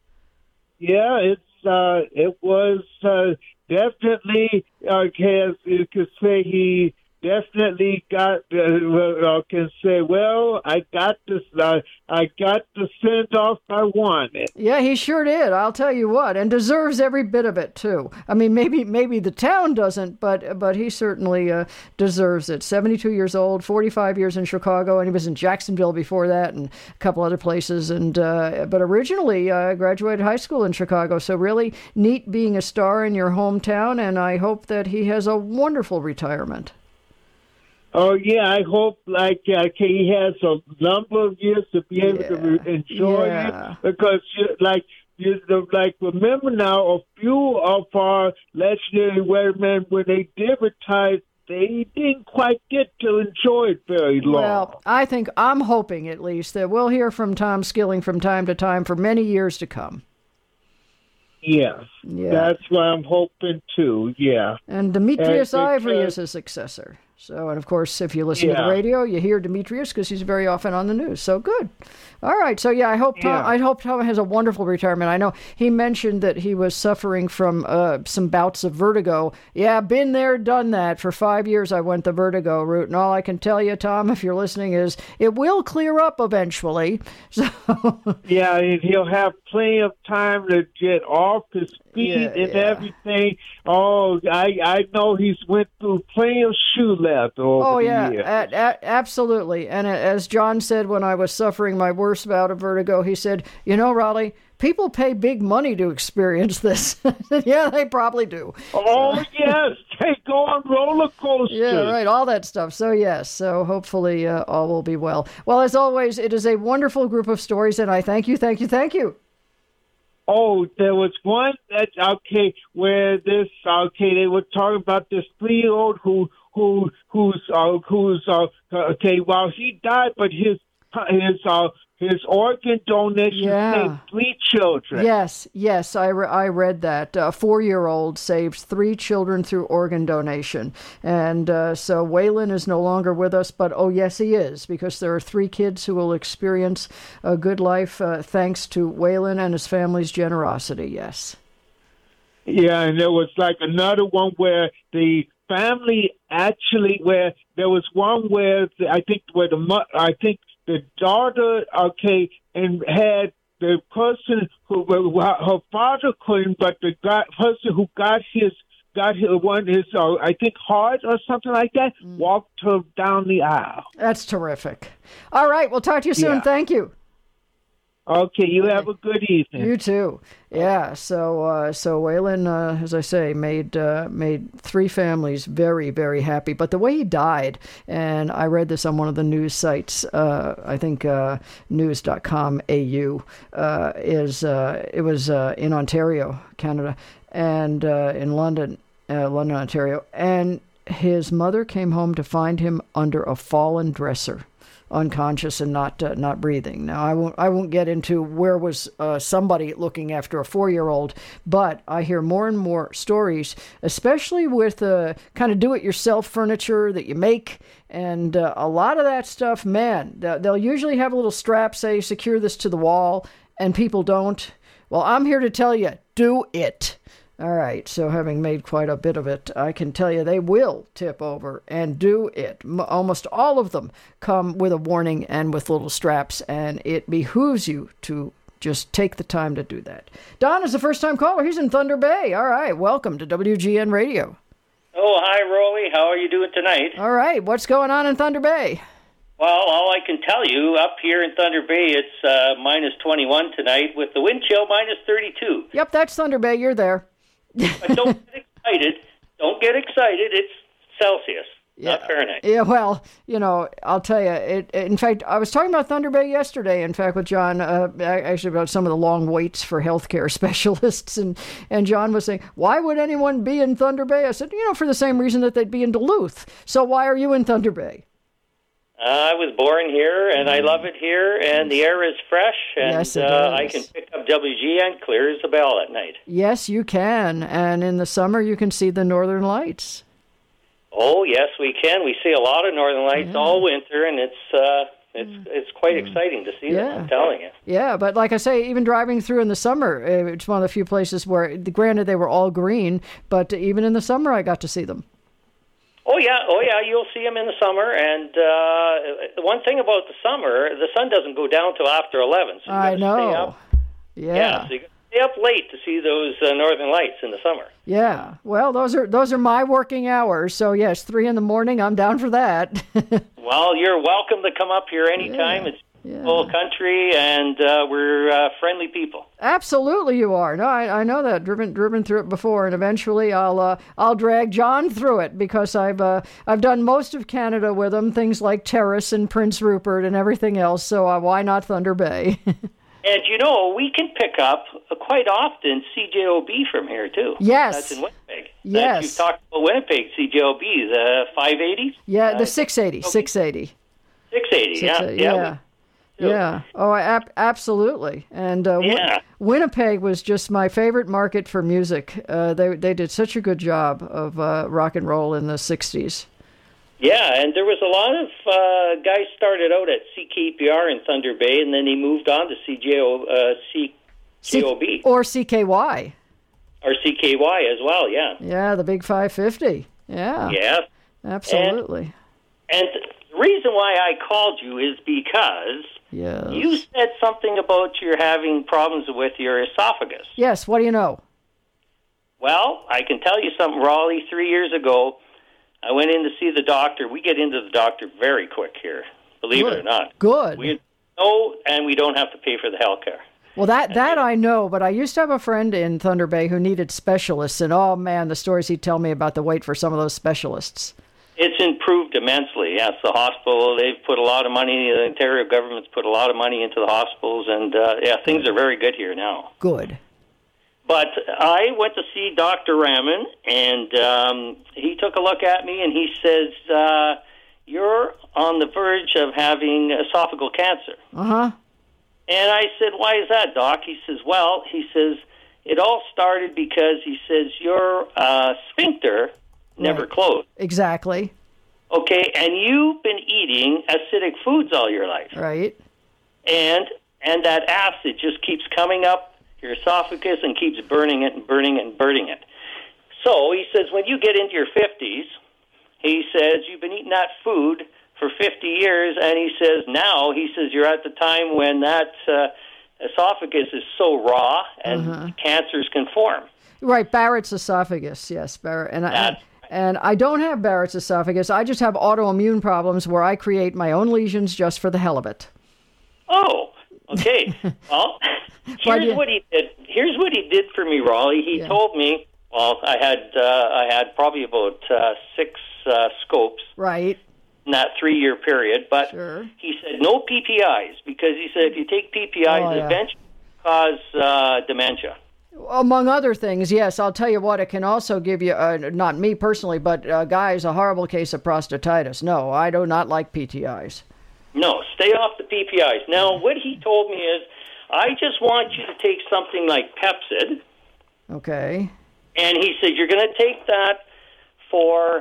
it was definitely, as you could say, he definitely got. Can say, well, I got the send off I wanted. Yeah, he sure did. I'll tell you what, and deserves every bit of it too. I mean, maybe the town doesn't, but he certainly deserves it. 72 years old, 45 years in Chicago, and he was in Jacksonville before that, and a couple other places. And but originally graduated high school in Chicago. So really neat being a star in your hometown, and I hope that he has a wonderful retirement. Oh, yeah, I hope, he has a number of years to be able to enjoy it, because, remember now, a few of our legendary weathermen, when they did retire, they didn't quite get to enjoy it very long. Well, I'm hoping, at least, that we'll hear from Tom Skilling from time to time for many years to come. Yes, that's what I'm hoping, too, yeah. And Demetrius Ivory is his successor. So, and of course, if you listen to the radio, you hear Demetrius because he's very often on the news. So good. All right. So I hope Tom has a wonderful retirement. I know he mentioned that he was suffering from some bouts of vertigo. Yeah, been there, done that. For 5 years, I went the vertigo route, and all I can tell you, Tom, if you're listening, is it will clear up eventually. So yeah, and he'll have plenty of time to get off his feet and everything. Oh, I know he's went through plenty of shoe leather. better over Oh, the yeah, years. absolutely. And as John said when I was suffering my worst bout of vertigo, he said, you know, Raleigh, people pay big money to experience this. Yeah, they probably do. Oh, yes, they go on roller coasters. Yeah, right, all that stuff. So, yes, so hopefully all will be well. Well, as always, it is a wonderful group of stories, and I thank you. Oh, there was one that where this they were talking about this 3-year-old who's well, he died, but his organ donation saved 3 children. Yes, I read that. A 4-year-old saved 3 children through organ donation. And so Waylon is no longer with us, but oh yes, he is, because there are 3 kids who will experience a good life thanks to Waylon and his family's generosity, yes. Yeah, and there was like another one where the family actually, where there was one where I think the daughter, and had the person who her father couldn't, but the person who got his I think heart or something like that, walked her down the aisle. That's terrific. All right, we'll talk to you soon. Yeah. Thank you. Okay, you have a good evening. You too. Yeah. So Waylon, as I say, made 3 families very, very happy. But the way he died, and I read this on one of the news sites, I think news.com.au, it was in Ontario, Canada, and in London, Ontario, and his mother came home to find him under a fallen dresser, unconscious and not breathing. Now, I won't get into where was somebody looking after a 4-year-old, but I hear more and more stories, especially with kind of do-it-yourself furniture that you make, and a lot of that stuff, man, they'll usually have a little strap, say, secure this to the wall, and people don't. Well, I'm here to tell you, do it. All right, so having made quite a bit of it, I can tell you they will tip over and do it. Almost all of them come with a warning and with little straps, and it behooves you to just take the time to do that. Don is the first-time caller. He's in Thunder Bay. All right, welcome to WGN Radio. Oh, hi, Rolly. How are you doing tonight? All right, what's going on in Thunder Bay? Well, all I can tell you, up here in Thunder Bay, it's minus 21 tonight with the wind chill minus 32. Yep, that's Thunder Bay. You're there. But don't get excited. Don't get excited. It's Celsius, not Fahrenheit. Yeah, well, I'll tell you. In fact, I was talking about Thunder Bay yesterday, in fact, with John, actually about some of the long waits for healthcare specialists. And John was saying, why would anyone be in Thunder Bay? I said, for the same reason that they'd be in Duluth. So why are you in Thunder Bay? I was born here, and I love it here, and the air is fresh, and yes, it is. I can pick up WGN clear as a bell at night. Yes, you can, and in the summer you can see the Northern Lights. Oh, yes, we can. We see a lot of Northern Lights all winter, and it's quite exciting to see them, I'm telling you. Yeah, but like I say, even driving through in the summer, it's one of the few places where, granted, they were all green, but even in the summer I got to see them. Oh yeah, you'll see them in the summer, and the one thing about the summer, the sun doesn't go down till after 11, so you I know. Stay up. Yeah, so you got to stay up late to see those Northern Lights in the summer. Yeah, well, those are my working hours, so yes, 3 in the morning, I'm down for that. Well, you're welcome to come up here anytime. It's full country, and we're friendly people. Absolutely, you are. No, I know that. Driven through it before, and eventually I'll drag John through it because I've done most of Canada with him. Things like Terrace and Prince Rupert and everything else. So why not Thunder Bay? And we can pick up quite often CJOB from here too. Yes, that's in Winnipeg. Yes, you've talked about Winnipeg CJOB, the 580. Yeah, the 680. 680. 680. Yeah. Yeah. Oh, absolutely. And Winnipeg was just my favorite market for music. They did such a good job of rock and roll in the 60s. Yeah, and there was a lot of guys started out at CKPR in Thunder Bay, and then he moved on to CJOB. Or CKY. Or CKY as well, yeah. Yeah, the big 550. Yeah. Yeah. Absolutely. And the reason why I called you is because you said something about you're having problems with your esophagus. Yes, what do you know? Well, I can tell you something, Raleigh. 3 years ago, I went in to see the doctor. We get into the doctor very quick here, believe it or not. Good. We know, and we don't have to pay for the health care. Well, that I know, but I used to have a friend in Thunder Bay who needed specialists, and oh man, the stories he'd tell me about the wait for some of those specialists. It's improved immensely. Yes, the hospital, they've put a lot of money, the Ontario government's put a lot of money into the hospitals, and things are very good here now. Good. But I went to see Dr. Raman, and he took a look at me, and he says, you're on the verge of having esophageal cancer. Uh-huh. And I said, why is that, Doc? He says, it all started because, he says, your sphincter never closed. Exactly. Okay, and you've been eating acidic foods all your life. Right. And that acid just keeps coming up your esophagus and keeps burning it and burning it and burning it. So he says, when you get into your 50s, he says, you've been eating that food for 50 years, and he says, you're at the time when that esophagus is so raw and cancers can form. Right, Barrett's esophagus, yes, Barrett. And I don't have Barrett's esophagus. I just have autoimmune problems where I create my own lesions just for the hell of it. Oh, okay. Well, here's what he did. Here's what he did for me, Raleigh. He told me, I had probably about 6 scopes. Right. In that 3-year period, but he said no PPIs, because he said if you take PPIs, it eventually cause dementia. Among other things, yes. I'll tell you what, it can also give you, not me personally, but guys, a horrible case of prostatitis. No, I do not like PTIs. No, stay off the PPIs. Now, what he told me is, I just want you to take something like Pepcid. Okay. And he said, you're going to take that for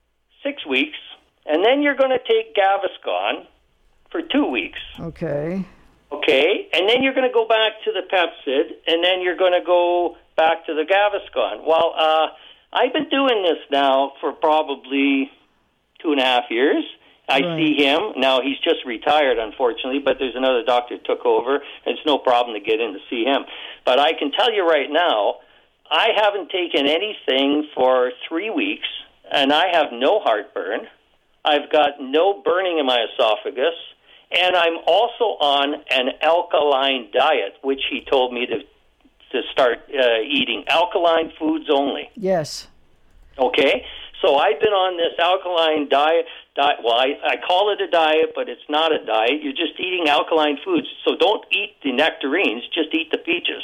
6 weeks, and then you're going to take Gaviscon for 2 weeks. Okay. Okay, and then you're going to go back to the Pepcid, and then you're going to go back to the Gaviscon. Well, I've been doing this now for probably 2.5 years. I see him. Now, he's just retired, unfortunately, but there's another doctor who took over. It's no problem to get in to see him. But I can tell you right now, I haven't taken anything for 3 weeks, and I have no heartburn. I've got no burning in my esophagus, and I'm also on an alkaline diet, which he told me to start eating alkaline foods only. Yes. Okay? So I've been on this alkaline diet. Well, I call it a diet, but it's not a diet. You're just eating alkaline foods. So don't eat the nectarines, just eat the peaches.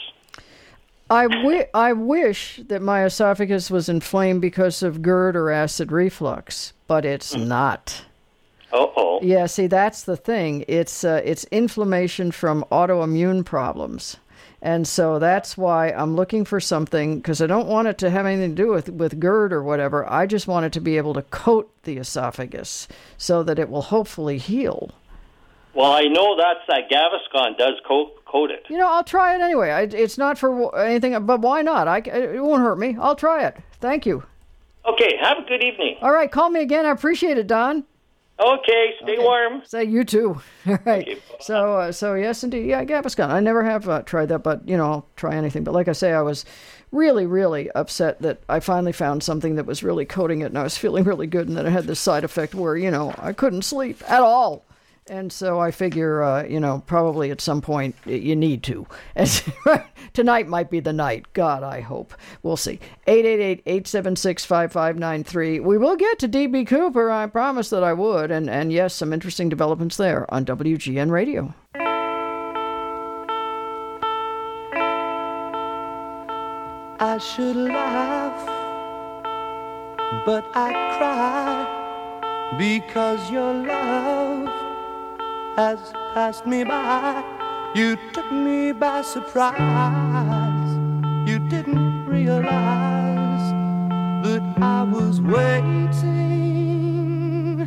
I wish that my esophagus was inflamed because of GERD or acid reflux, but it's not. Uh-oh. Yeah, see, that's the thing. It's inflammation from autoimmune problems. And so that's why I'm looking for something, because I don't want it to have anything to do with GERD or whatever. I just want it to be able to coat the esophagus so that it will hopefully heal. Well, I know that Gaviscon does coat it. You know, I'll try it anyway. It's not for anything, but why not? It won't hurt me. I'll try it. Thank you. Okay, have a good evening. All right, call me again. I appreciate it, Don. Okay, stay warm. Say you too. All right. Okay, so yes, indeed. Yeah, Gaviscon. I never have tried that, but, I'll try anything. But like I say, I was really, really upset that I finally found something that was really coating it, and I was feeling really good, and then it had this side effect where, I couldn't sleep at all. And so I figure, probably at some point you need to. Tonight might be the night. God, I hope. We'll see. 888-876-5593. We will get to D.B. Cooper. I promised that I would. And yes, some interesting developments there on WGN Radio. I should laugh, but I cry because your love has passed me by. You took me by surprise. You didn't realize that I was waiting.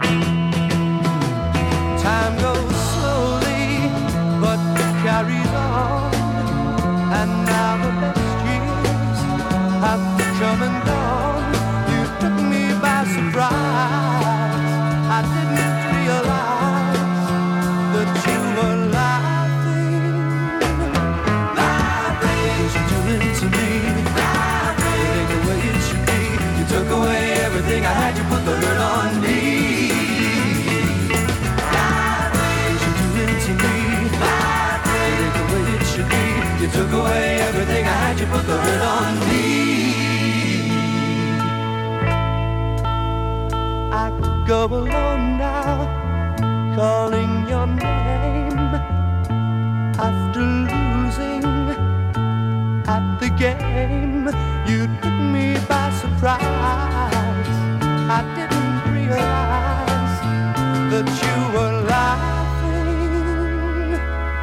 Time goes slowly, but it carries on. And now the best years have come and gone. You took me by surprise. I didn't realize that you were laughing to me, the way it should be. You took away everything I had, you put go alone now, calling your name after losing at the game. You took me by surprise. I didn't realize that you were laughing.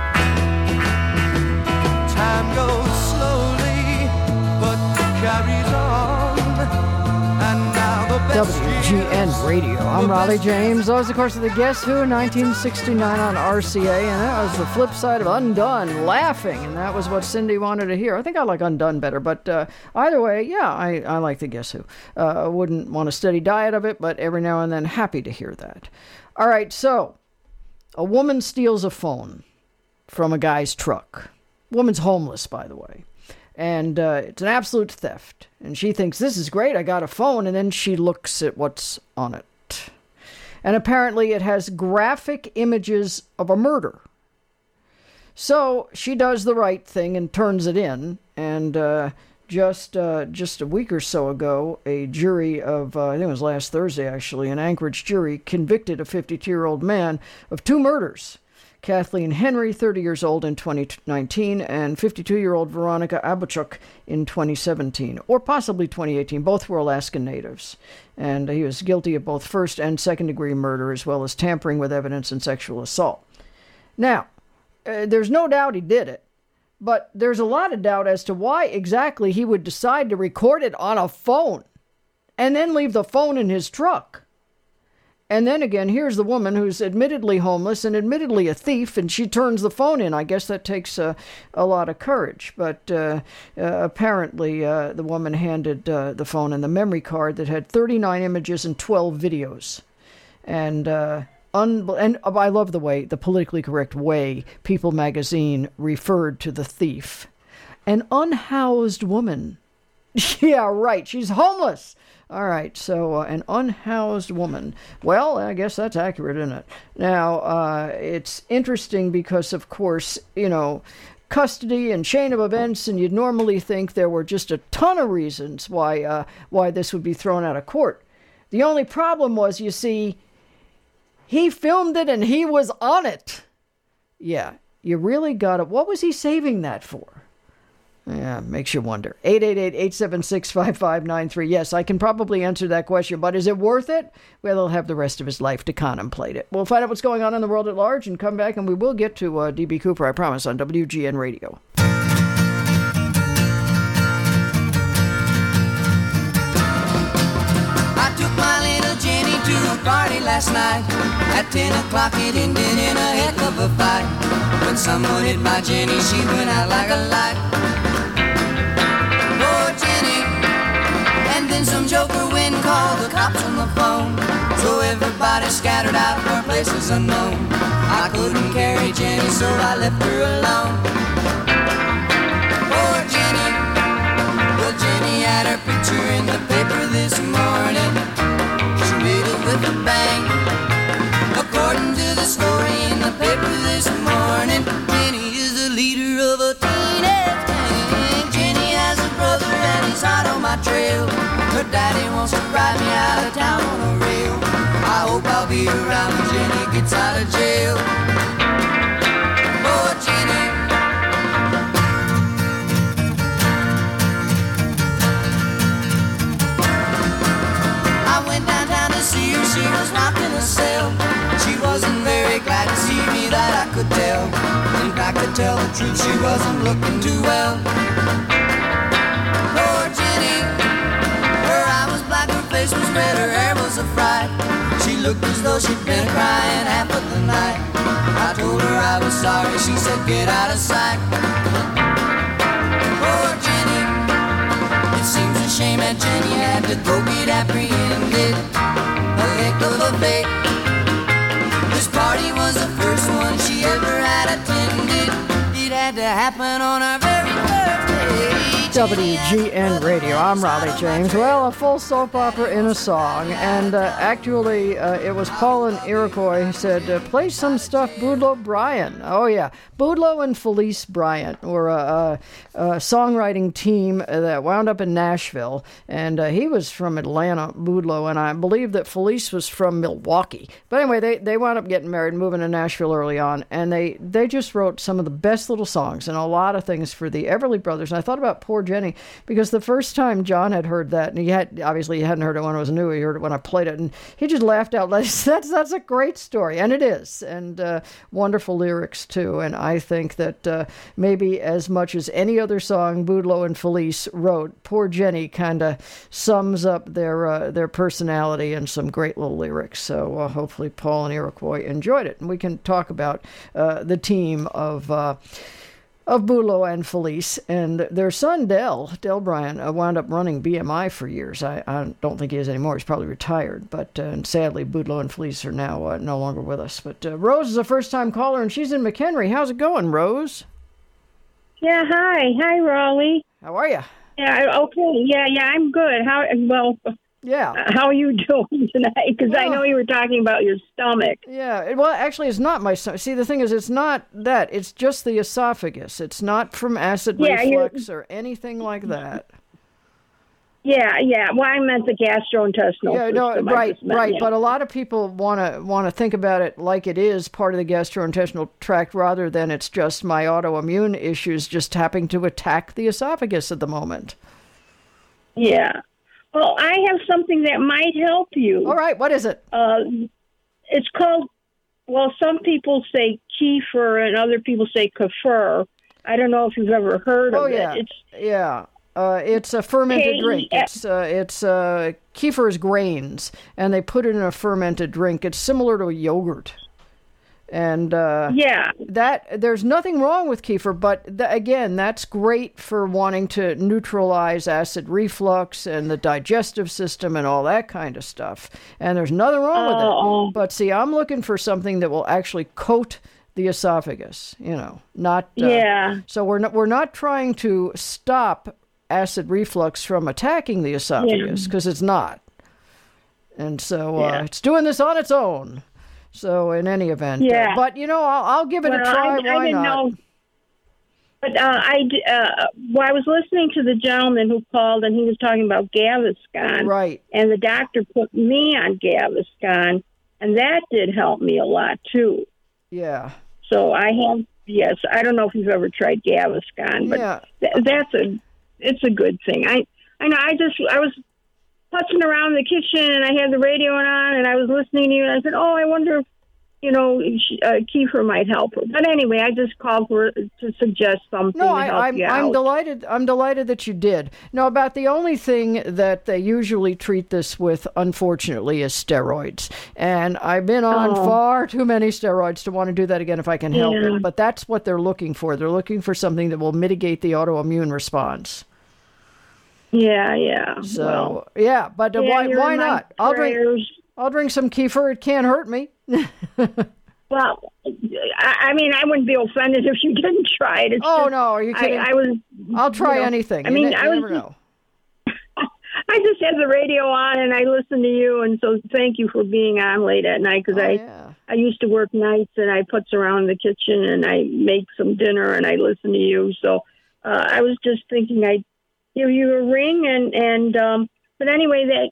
Time goes slowly, but carries on. And now the best WGN Radio. I'm Raleigh James. That was, of course, the Guess Who in 1969 on RCA, and that was the flip side of Undone, Laughing, and that was what Cindy wanted to hear. I think I like Undone better, but either way, yeah, I like the Guess Who. Wouldn't want a steady diet of it, but every now and then, happy to hear that. All right, so a woman steals a phone from a guy's truck. Woman's homeless, by the way. And it's an absolute theft. And she thinks, this is great, I got a phone. And then she looks at what's on it. And apparently it has graphic images of a murder. So she does the right thing and turns it in. And just a week or so ago, a jury of, I think it was last Thursday actually, an Anchorage jury convicted a 52-year-old man of 2 murders. Kathleen Henry, 30 years old in 2019, and 52-year-old Veronica Abuchuk in 2017, or possibly 2018. Both were Alaskan natives. And he was guilty of both first and second-degree murder, as well as tampering with evidence and sexual assault. Now, there's no doubt he did it, but there's a lot of doubt as to why exactly he would decide to record it on a phone and then leave the phone in his truck. And then again, here's the woman who's admittedly homeless and admittedly a thief, and she turns the phone in. I guess that takes a lot of courage. But apparently the woman handed the phone and the memory card that had 39 images and 12 videos. And I love the way, the politically correct way, People magazine referred to the thief. An unhoused woman. Yeah, right. She's homeless. All right, so an unhoused woman. Well, I guess that's accurate, isn't it? Now, it's interesting because, of course, custody and chain of events, and you'd normally think there were just a ton of reasons why this would be thrown out of court. The only problem was, you see, he filmed it and he was on it. Yeah, you really got it. What was he saving that for? Yeah, makes you wonder. 888-876-5593. Yes, I can probably answer that question, but is it worth it? Well, he'll have the rest of his life to contemplate it. We'll find out what's going on in the world at large and come back, and we will get to D.B. Cooper, I promise, on WGN Radio. I took my little Jenny to a party last night. At 10 o'clock it ended in a heck of a fight. When someone hit my Jenny, she went out like a light. And then some joker wind called the cops on the phone. So everybody scattered out for places unknown. I couldn't carry Jenny, so I left her alone. Poor Jenny. Well, Jenny had her picture in the paper this morning. She made it with a bang. According to the story in the paper this morning, Jenny is the leader of a teenage gang. Jenny has a brother and he's hot on my trail. Her daddy wants to ride me out of town on a rail. I hope I'll be around when Jenny gets out of jail. Oh, Jenny. I went downtown to see her, she was rocking a cell. She wasn't very glad to see me, that I could tell. In fact, to tell the truth, she wasn't looking too well. Poor Jenny. Her eye was black, her face was red, her hair was a fright. She looked as though she'd been crying half of the night. I told her I was sorry, she said get out of sight. Poor Jenny. It seems a shame that Jenny had to go get apprehended. A heck of a fate. This party was the first one she ever had attended. It had to happen on our very first day. WGN Radio. I'm Raleigh James. Well, a full soap opera in a song. And actually, it was Paul and Iroquois who said, play some stuff Boudleaux Bryant. Oh, yeah. Boudleaux and Felice Bryant were a songwriting team that wound up in Nashville. And he was from Atlanta, Boudleaux, and I believe that Felice was from Milwaukee. But anyway, they wound up getting married, moving to Nashville early on. And they just wrote some of the best little songs and a lot of things for the Everly Brothers. And I thought about Poor Jenny, because the first time John had heard that, and he hadn't heard it when it was new, he heard it when I played it, and he just laughed out loud. That's a great story, and it is, and wonderful lyrics too. And I think that maybe as much as any other song Boudleaux and Felice wrote, Poor Jenny kind of sums up their personality and some great little lyrics. So hopefully Paul and Iroquois enjoyed it, and we can talk about the team of Boudleaux and Felice, and their son, Del Bryant, wound up running BMI for years. I don't think he is anymore. He's probably retired, but and sadly, Boudleaux and Felice are now no longer with us. But Rose is a first-time caller, and she's in McHenry. How's it going, Rose? Yeah, hi. Hi, Raleigh. How are you? Yeah, okay. Yeah, I'm good. Yeah. How are you doing tonight? Because I know you were talking about your stomach. Yeah, well, actually, it's not my stomach. See, the thing is, it's not that. It's just the esophagus. It's not from acid reflux or anything like that. Yeah. Well, I meant the gastrointestinal system. Right. Yeah. But a lot of people want to think about it like it is part of the gastrointestinal tract rather than it's just my autoimmune issues just happening to attack the esophagus at the moment. Yeah. Well, I have something that might help you. All right, what is it? It's called, some people say kefir and other people say kefir. I don't know if you've ever heard of it. It's a fermented drink. It's kefir is grains, and they put it in a fermented drink. It's similar to a yogurt. And that there's nothing wrong with kefir, but again, that's great for wanting to neutralize acid reflux and the digestive system and all that kind of stuff. And there's nothing wrong with it. But see, I'm looking for something that will actually coat the esophagus. Not. So we're not trying to stop acid reflux from attacking the esophagus because it's not. And so it's doing this on its own. So in any event, but I'll give it a try. Why I didn't not? Know. But I was listening to the gentleman who called, and he was talking about Gaviscon. Right. And the doctor put me on Gaviscon, and that did help me a lot too. Yeah. So I have. Yes, I don't know if you've ever tried Gaviscon, but it's a good thing. I know. I was putzing around the kitchen, and I had the radio on, and I was listening to you, and I said, I wonder if, kefir might help her. But anyway, I just called to suggest something to help you out. I'm delighted that you did. Now, about the only thing that they usually treat this with, unfortunately, is steroids. And I've been on far too many steroids to want to do that again if I can help it. But that's what they're looking for. They're looking for something that will mitigate the autoimmune response. Yeah. So but why not? I'll drink some kefir. It can't hurt me. Well, I mean, I wouldn't be offended if you didn't try it. No, are you kidding? I'll try anything. I mean, you never know. I just had the radio on and I listened to you, and so thank you for being on late at night because I used to work nights and I putz around the kitchen and I make some dinner and I listen to you. So I was just thinking I'd give you a ring but anyway,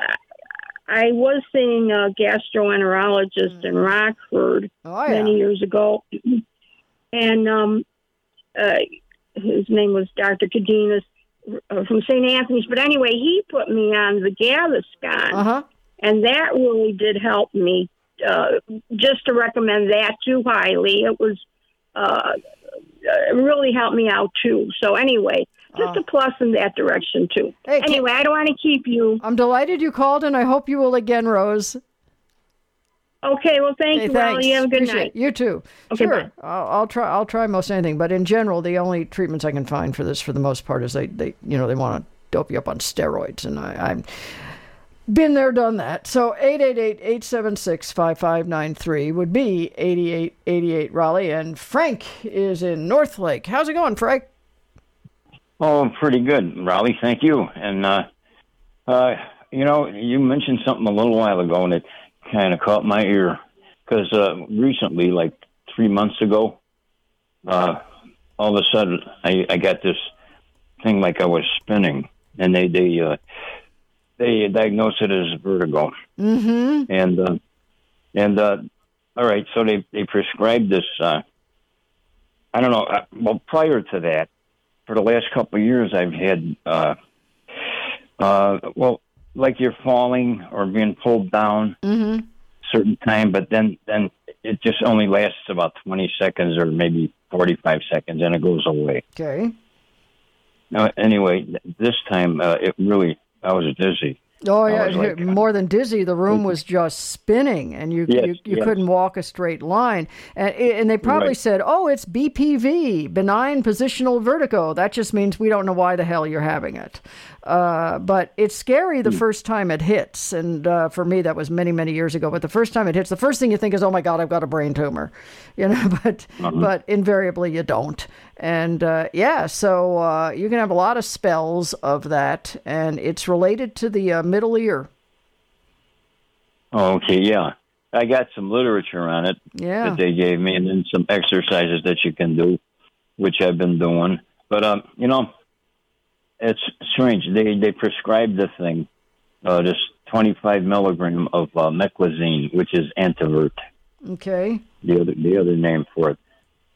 I was seeing a gastroenterologist in Rockford many years ago, and his name was Dr. Cadenas from St. Anthony's. But anyway, he put me on the Gaviscon, and that really did help me. Just to recommend that too highly, it was it really helped me out too. So anyway. Just a plus in that direction, too. Hey, anyway, I don't want to keep you. I'm delighted you called, and I hope you will again, Rose. Okay, well, thank you, Raleigh. You have a good night. You too. Okay, sure. bye. I'll try most anything, but in general, the only treatments I can find for this, for the most part, is they want to dope you up on steroids, and I'm been there, done that. So 888-876-5593 would be 8888 Raleigh, and Frank is in Northlake. How's it going, Frank? Oh, pretty good, Raleigh. Thank you. And, you mentioned something a little while ago, and it kind of caught my ear. Because recently, like 3 months ago, all of a sudden, I got this thing like I was spinning. And they diagnosed it as vertigo. Mm-hmm. And all right, so they prescribed this. I don't know. Well, prior to that, for the last couple of years, I've had like you're falling or being pulled down certain time, but then it just only lasts about 20 seconds or maybe 45 seconds, and it goes away. Okay. Anyway, this time I was dizzy. Oh, yeah, more than dizzy. The room was just spinning, and you couldn't walk a straight line. And they probably said, oh, it's BPV, benign positional vertigo. That just means we don't know why the hell you're having it. But it's scary the first time it hits. And for me, that was many, many years ago. But the first time it hits, the first thing you think is, oh, my God, I've got a brain tumor. But invariably you don't. And, so you can have a lot of spells of that, and it's related to the middle ear. Okay, yeah. I got some literature on it that they gave me, and then some exercises that you can do, which I've been doing. But, it's strange. They prescribed the thing, this 25 milligram of meclizine, which is Antivert. Okay. The other name for it.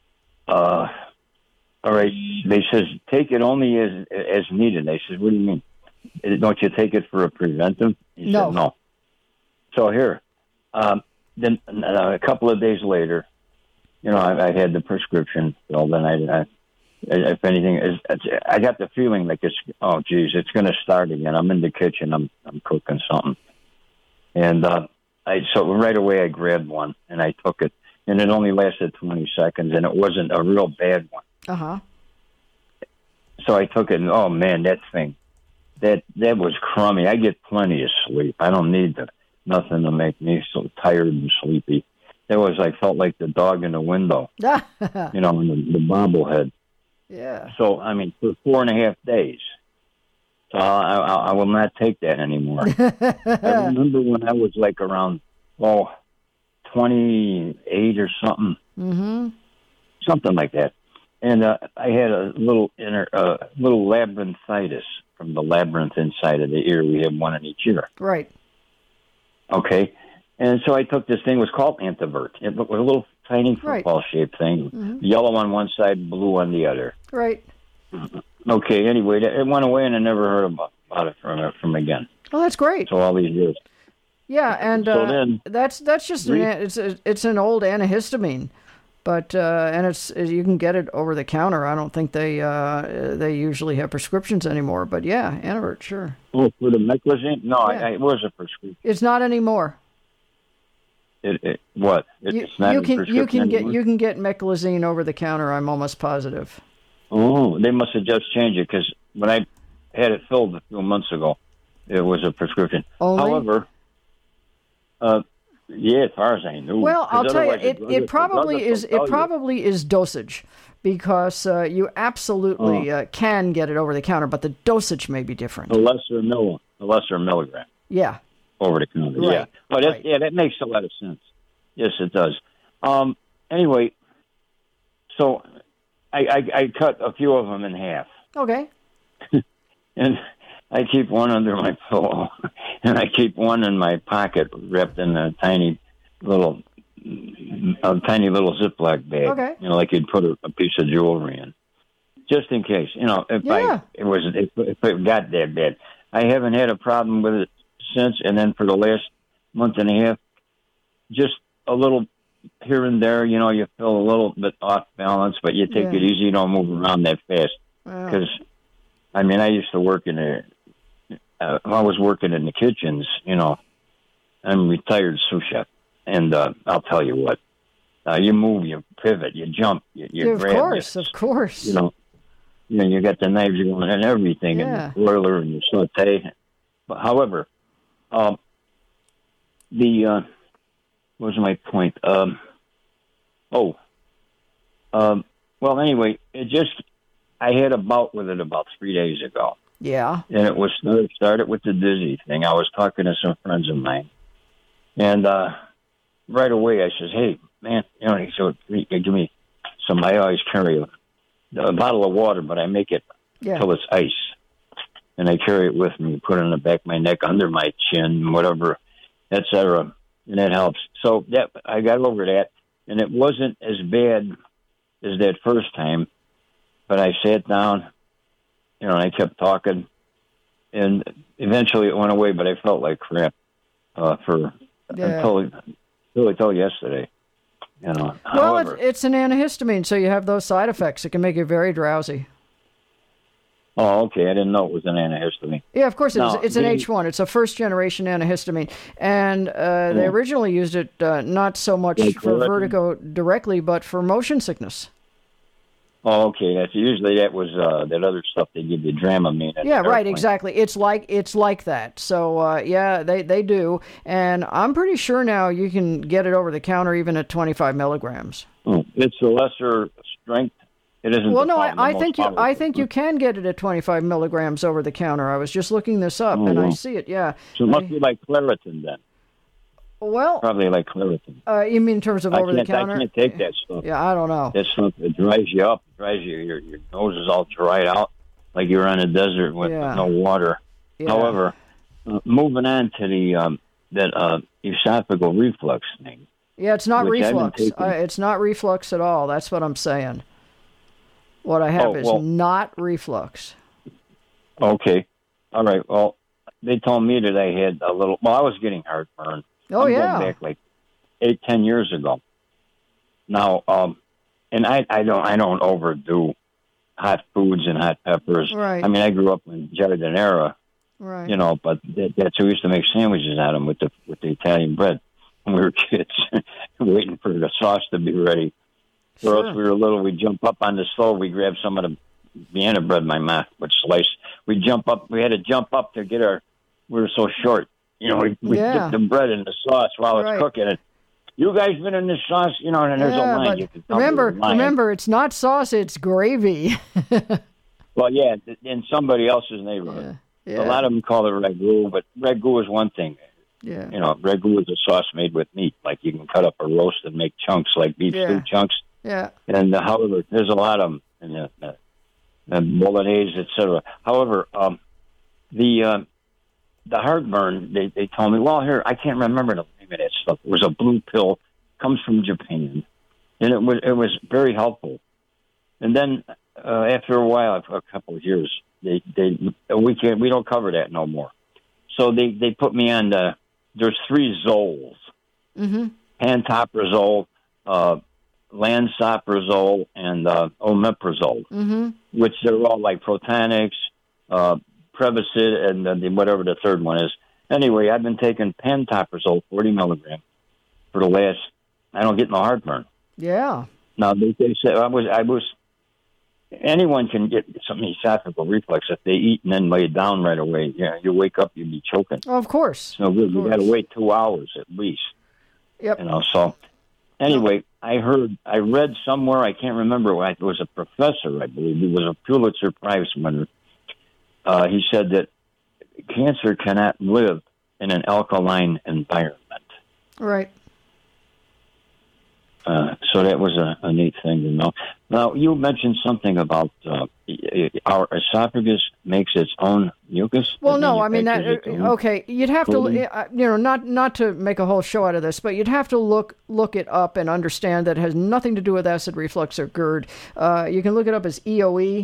All right. They says take it only as needed. They says, what do you mean? Don't you take it for a preventive? He said no. So here, then a couple of days later, I had the prescription filled, and if anything, I got the feeling like it's going to start again. I'm in the kitchen. I'm cooking something, and so right away I grabbed one and I took it, and it only lasted 20 seconds, and it wasn't a real bad one. Uh-huh. So I took it, and oh man, that thing, that was crummy. I get plenty of sleep. I don't need nothing to make me so tired and sleepy. I felt like the dog in the window, in the bobblehead. Yeah. So, for 4.5 days. So I will not take that anymore. I remember when I was like around, 28 or something. Mm-hmm. Something like that. And I had a little labyrinthitis from the labyrinth inside of the ear. We have one in each ear. Right. Okay. And so I took this thing. It was called Antivert. It was a little tiny football-shaped thing. Yellow on one side, blue on the other. Right. Okay, anyway, it went away, and I never heard about it from again. Well, that's great. So all these years. Yeah, and so then, that's just it's an old antihistamine, but and you can get it over the counter. I don't think they usually have prescriptions anymore, but yeah, Antivert, sure. Oh, for the meclizine? No, it was a prescription. It's not anymore. What? It's not a prescription anymore? You can get meclizine over the counter. I'm almost positive. Oh, they must have just changed it, because when I had it filled a few months ago, it was a prescription. Only? However, as far as I knew. Well, I'll tell you, it probably is dosage, because you absolutely can get it over the counter, but the dosage may be different. A lesser milligram. Yeah. Over the counter. Right. Yeah. But that makes a lot of sense. Yes, it does. Anyway, so I cut a few of them in half. Okay. And I keep one under my pillow, and I keep one in my pocket, wrapped in a tiny little Ziploc bag. Okay. Like you'd put a piece of jewelry in, just in case. If it got that bad. I haven't had a problem with it since. And then for the last month and a half, just a little here and there. You feel a little bit off balance, but you take it easy. You don't move around that fast. Because, I used to work I was working in the kitchens, I'm a retired sous chef. And I'll tell you what, you move, you pivot, you jump, you grab. Of course. You got the knives going and everything, and the broiler and the saute. But however, what was my point? Well, anyway, it just I had a bout with it about 3 days ago. Yeah. And it was started with the dizzy thing. I was talking to some friends of mine, and right away I says, "Hey, man, he said, give me some." I always carry a bottle of water, but I make it till it's ice, and I carry it with me, put it on the back of my neck, under my chin, whatever, etc., and that helps. So I got over that, and it wasn't as bad as that first time, but I sat down. And I kept talking, and eventually it went away. But I felt like crap until yesterday. Well, However, it's an antihistamine, so you have those side effects. It can make you very drowsy. Oh, okay. I didn't know it was an antihistamine. Yeah, of course it is. It's an H1. It's a first-generation antihistamine. And they originally used it not so much for vertigo directly, but for motion sickness. Oh, okay. That was that other stuff they give you, Dramamine. Yeah, right, exactly. It's like that. So, they do. And I'm pretty sure now you can get it over the counter even at 25 milligrams. It's a lesser strength. It isn't. Well, no, I think you can get it at 25 milligrams over the counter. I was just looking this up, and I see it. Yeah. So it must be like Claritin then. Well, probably like Claritin. You mean in terms of over the counter? I can't take that stuff. Yeah, I don't know. That stuff, it dries you up. It dries you. Your nose is all dried out, like you're on a desert with no water. Yeah. However, moving on to the that esophageal reflux thing. Yeah, it's not reflux. It's not reflux at all. That's what I'm saying. What I have is not reflux. Okay. All right. Well, they told me that I had a little. Well, I was getting heartburn. Oh, I'm yeah. going back like 8-10 years ago. Now, and I don't overdo hot foods and hot peppers. Right. I mean, I grew up in Giardinera. Right. But that's who used to make sandwiches out of them with the Italian bread when we were kids, waiting for the sauce to be ready. Or else we were little, we'd jump up on the stove, we'd grab some of the Vienna bread my mom would slice. We'd jump up, we had to jump up to get we were so short. We dip the bread in the sauce while it's cooking. And you guys been in this sauce, and there's a line. You can remember, it's not sauce, it's gravy. Well, yeah, in somebody else's neighborhood. Yeah. A lot of them call it ragu, but ragu is one thing. Yeah. Ragu is a sauce made with meat. Like you can cut up a roast and make chunks, like beef stew chunks. Yeah. And however, there's a lot of them in the bolognese, etc. However, the heartburn, they told me, well, here, I can't remember the name of that stuff. It was a blue pill, comes from Japan, and it was very helpful. And then after a while, after a couple of years, we don't cover that no more. So they put me on there's 3 Zols, pantoprazole, lansoprazole, and omeprazole, which they're all like Protonix, Prevacid, and whatever the third one is. Anyway, I've been taking pantoprazole, 40 milligrams, for the last. I don't get no heartburn. Yeah. Now they said I was. Anyone can get some esophageal reflux if they eat and then lay down right away. Yeah, you wake up, you'd be choking. Oh, of course. So you got to wait 2 hours at least. Yep. So anyway, I read somewhere, I can't remember, it was a professor, I believe. He was a Pulitzer Prize winner. He said that cancer cannot live in an alkaline environment. Right. So that was a neat thing to know. Now, you mentioned something about our esophagus makes its own mucus. Well, no, I mean, okay, you'd have to, not to make a whole show out of this, but you'd have to look it up and understand that it has nothing to do with acid reflux or GERD. You can look it up as EOE.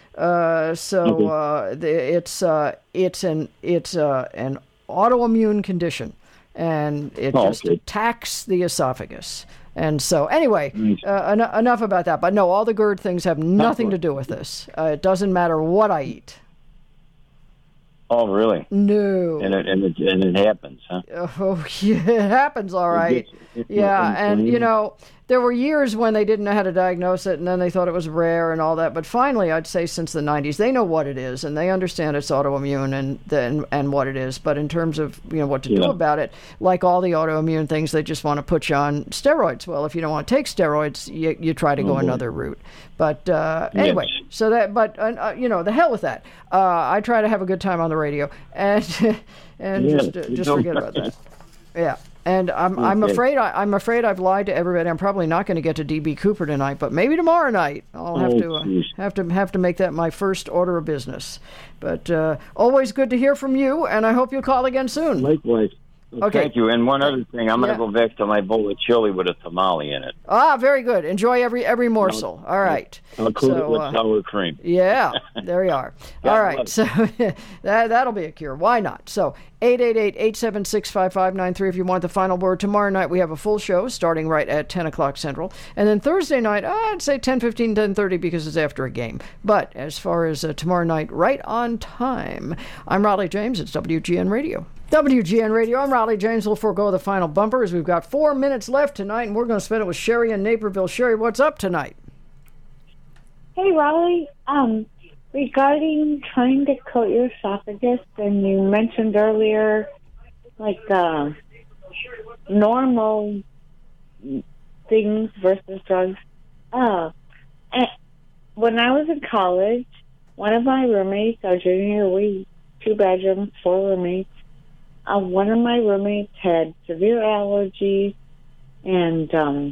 It's an autoimmune condition, and it attacks the esophagus. And so, anyway, enough about that. But no, all the GERD things have nothing to do with this. It doesn't matter what I eat. Oh, really? No. And it happens, huh? Oh, yeah, it happens, all right. And, there were years when they didn't know how to diagnose it, and then they thought it was rare and all that. But finally, I'd say since the 90s, they know what it is, and they understand it's autoimmune and what it is. But in terms of, what to do about it, like all the autoimmune things, they just want to put you on steroids. Well, if you don't want to take steroids, you try to go another route. But anyway, So that, but the hell with that. I try to have a good time on the radio, and just forget about that. Yeah. And I'm afraid I've lied to everybody. I'm probably not going to get to DB Cooper tonight, but maybe tomorrow night I'll have to make that my first order of business. But always good to hear from you, and I hope you'll call again soon. Likewise. Okay. Thank you. And one other thing, I'm going to go back to my bowl of chili with a tamale in it. Ah, very good. Enjoy every morsel. All right. I'll cool it with sour cream. Yeah, there you are. All right. So that'll be a cure. Why not? So 888-876-5593 if you want the final word. Tomorrow night we have a full show starting right at 10 o'clock Central. And then Thursday night, I'd say 10:15, 10:30 because it's after a game. But as far as tomorrow night, right on time. I'm Raleigh James. It's WGN Radio. WGN Radio, I'm Raleigh James. We'll forego the final bumper as we've got 4 minutes left tonight, and we're going to spend it with Sherry in Naperville. Sherry, what's up tonight? Hey, Raleigh. Regarding trying to coat your esophagus, and you mentioned earlier, like, normal things versus drugs. When I was in college, one of my roommates, our junior year, we 2 bedrooms, 4 roommates. One of my roommates had severe allergies, and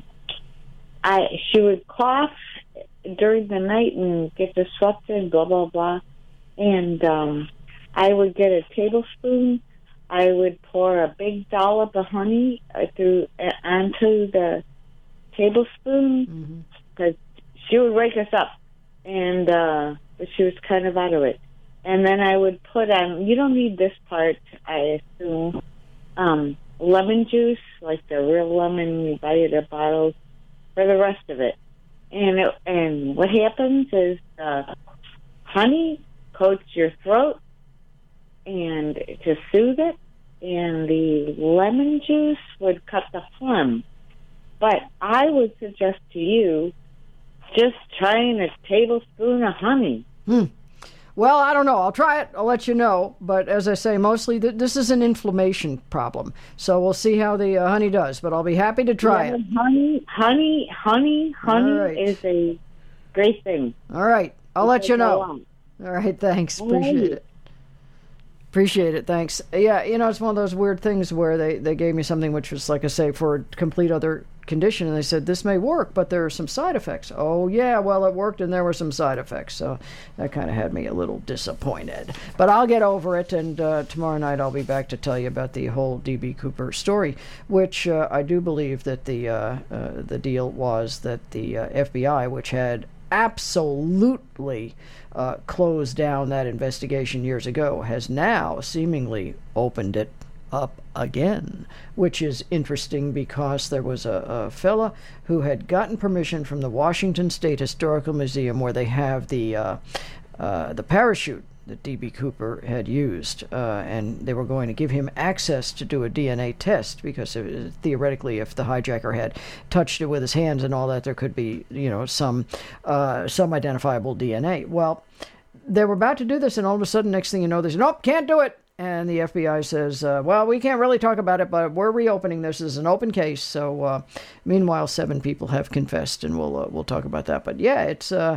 she would cough during the night and get disrupted, blah, blah, blah. And I would get a tablespoon. I would pour a big dollop of honey onto the tablespoon because she would wake us up, and but she was kind of out of it. And then I would put on, you don't need this part, I assume, lemon juice, like the real lemon you buy at a bottle, for the rest of it. And what happens is honey coats your throat and to soothe it, and the lemon juice would cut the phlegm. But I would suggest to you just trying a tablespoon of honey. Well, I don't know. I'll try it. I'll let you know. But as I say, mostly this is an inflammation problem. So we'll see how the honey does. But I'll be happy to try it. Honey right. Is a great thing. All right. I'll let you know. All right. Thanks. Appreciate it. Appreciate it. Thanks. Yeah, it's one of those weird things where they gave me something which was, like I say, for a complete other condition, and they said, this may work, but there are some side effects. Oh, yeah, well, it worked, and there were some side effects. So that kind of had me a little disappointed. But I'll get over it, and tomorrow night I'll be back to tell you about the whole D.B. Cooper story, which I do believe that the deal was that the FBI, which had absolutely closed down that investigation years ago, has now seemingly opened it up again, which is interesting because there was a fella who had gotten permission from the Washington State Historical Museum, where they have the parachute that D.B. Cooper had used, and they were going to give him access to do a DNA test because theoretically, if the hijacker had touched it with his hands and all that, there could be, some identifiable DNA. Well, they were about to do this, and all of a sudden, next thing you know, they said, nope, can't do it. And the FBI says, well, we can't really talk about it, but we're reopening this as an open case. So, meanwhile, 7 people have confessed, and we'll talk about that. But yeah, it's the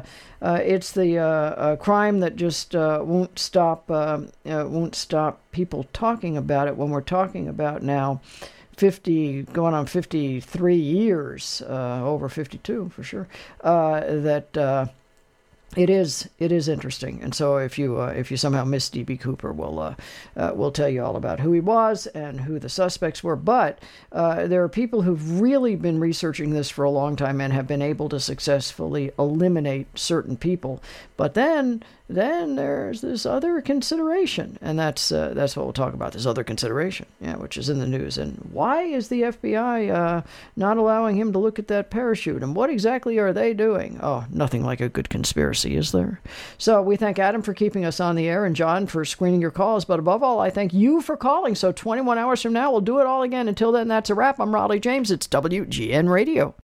crime that just won't stop people talking about it when we're talking about now going on 53 years, over 52 for sure, that. It is interesting, and so if you somehow missed D.B. Cooper, we'll tell you all about who he was and who the suspects were. But there are people who've really been researching this for a long time and have been able to successfully eliminate certain people. But then there's this other consideration, and that's what we'll talk about. This other consideration, which is in the news. And why is the FBI not allowing him to look at that parachute? And what exactly are they doing? Oh, nothing like a good conspiracy, is there? So we thank Adam for keeping us on the air and John for screening your calls. But above all, I thank you for calling. So 21 hours from now, we'll do it all again. Until then, that's a wrap. I'm Raleigh James. It's WGN Radio.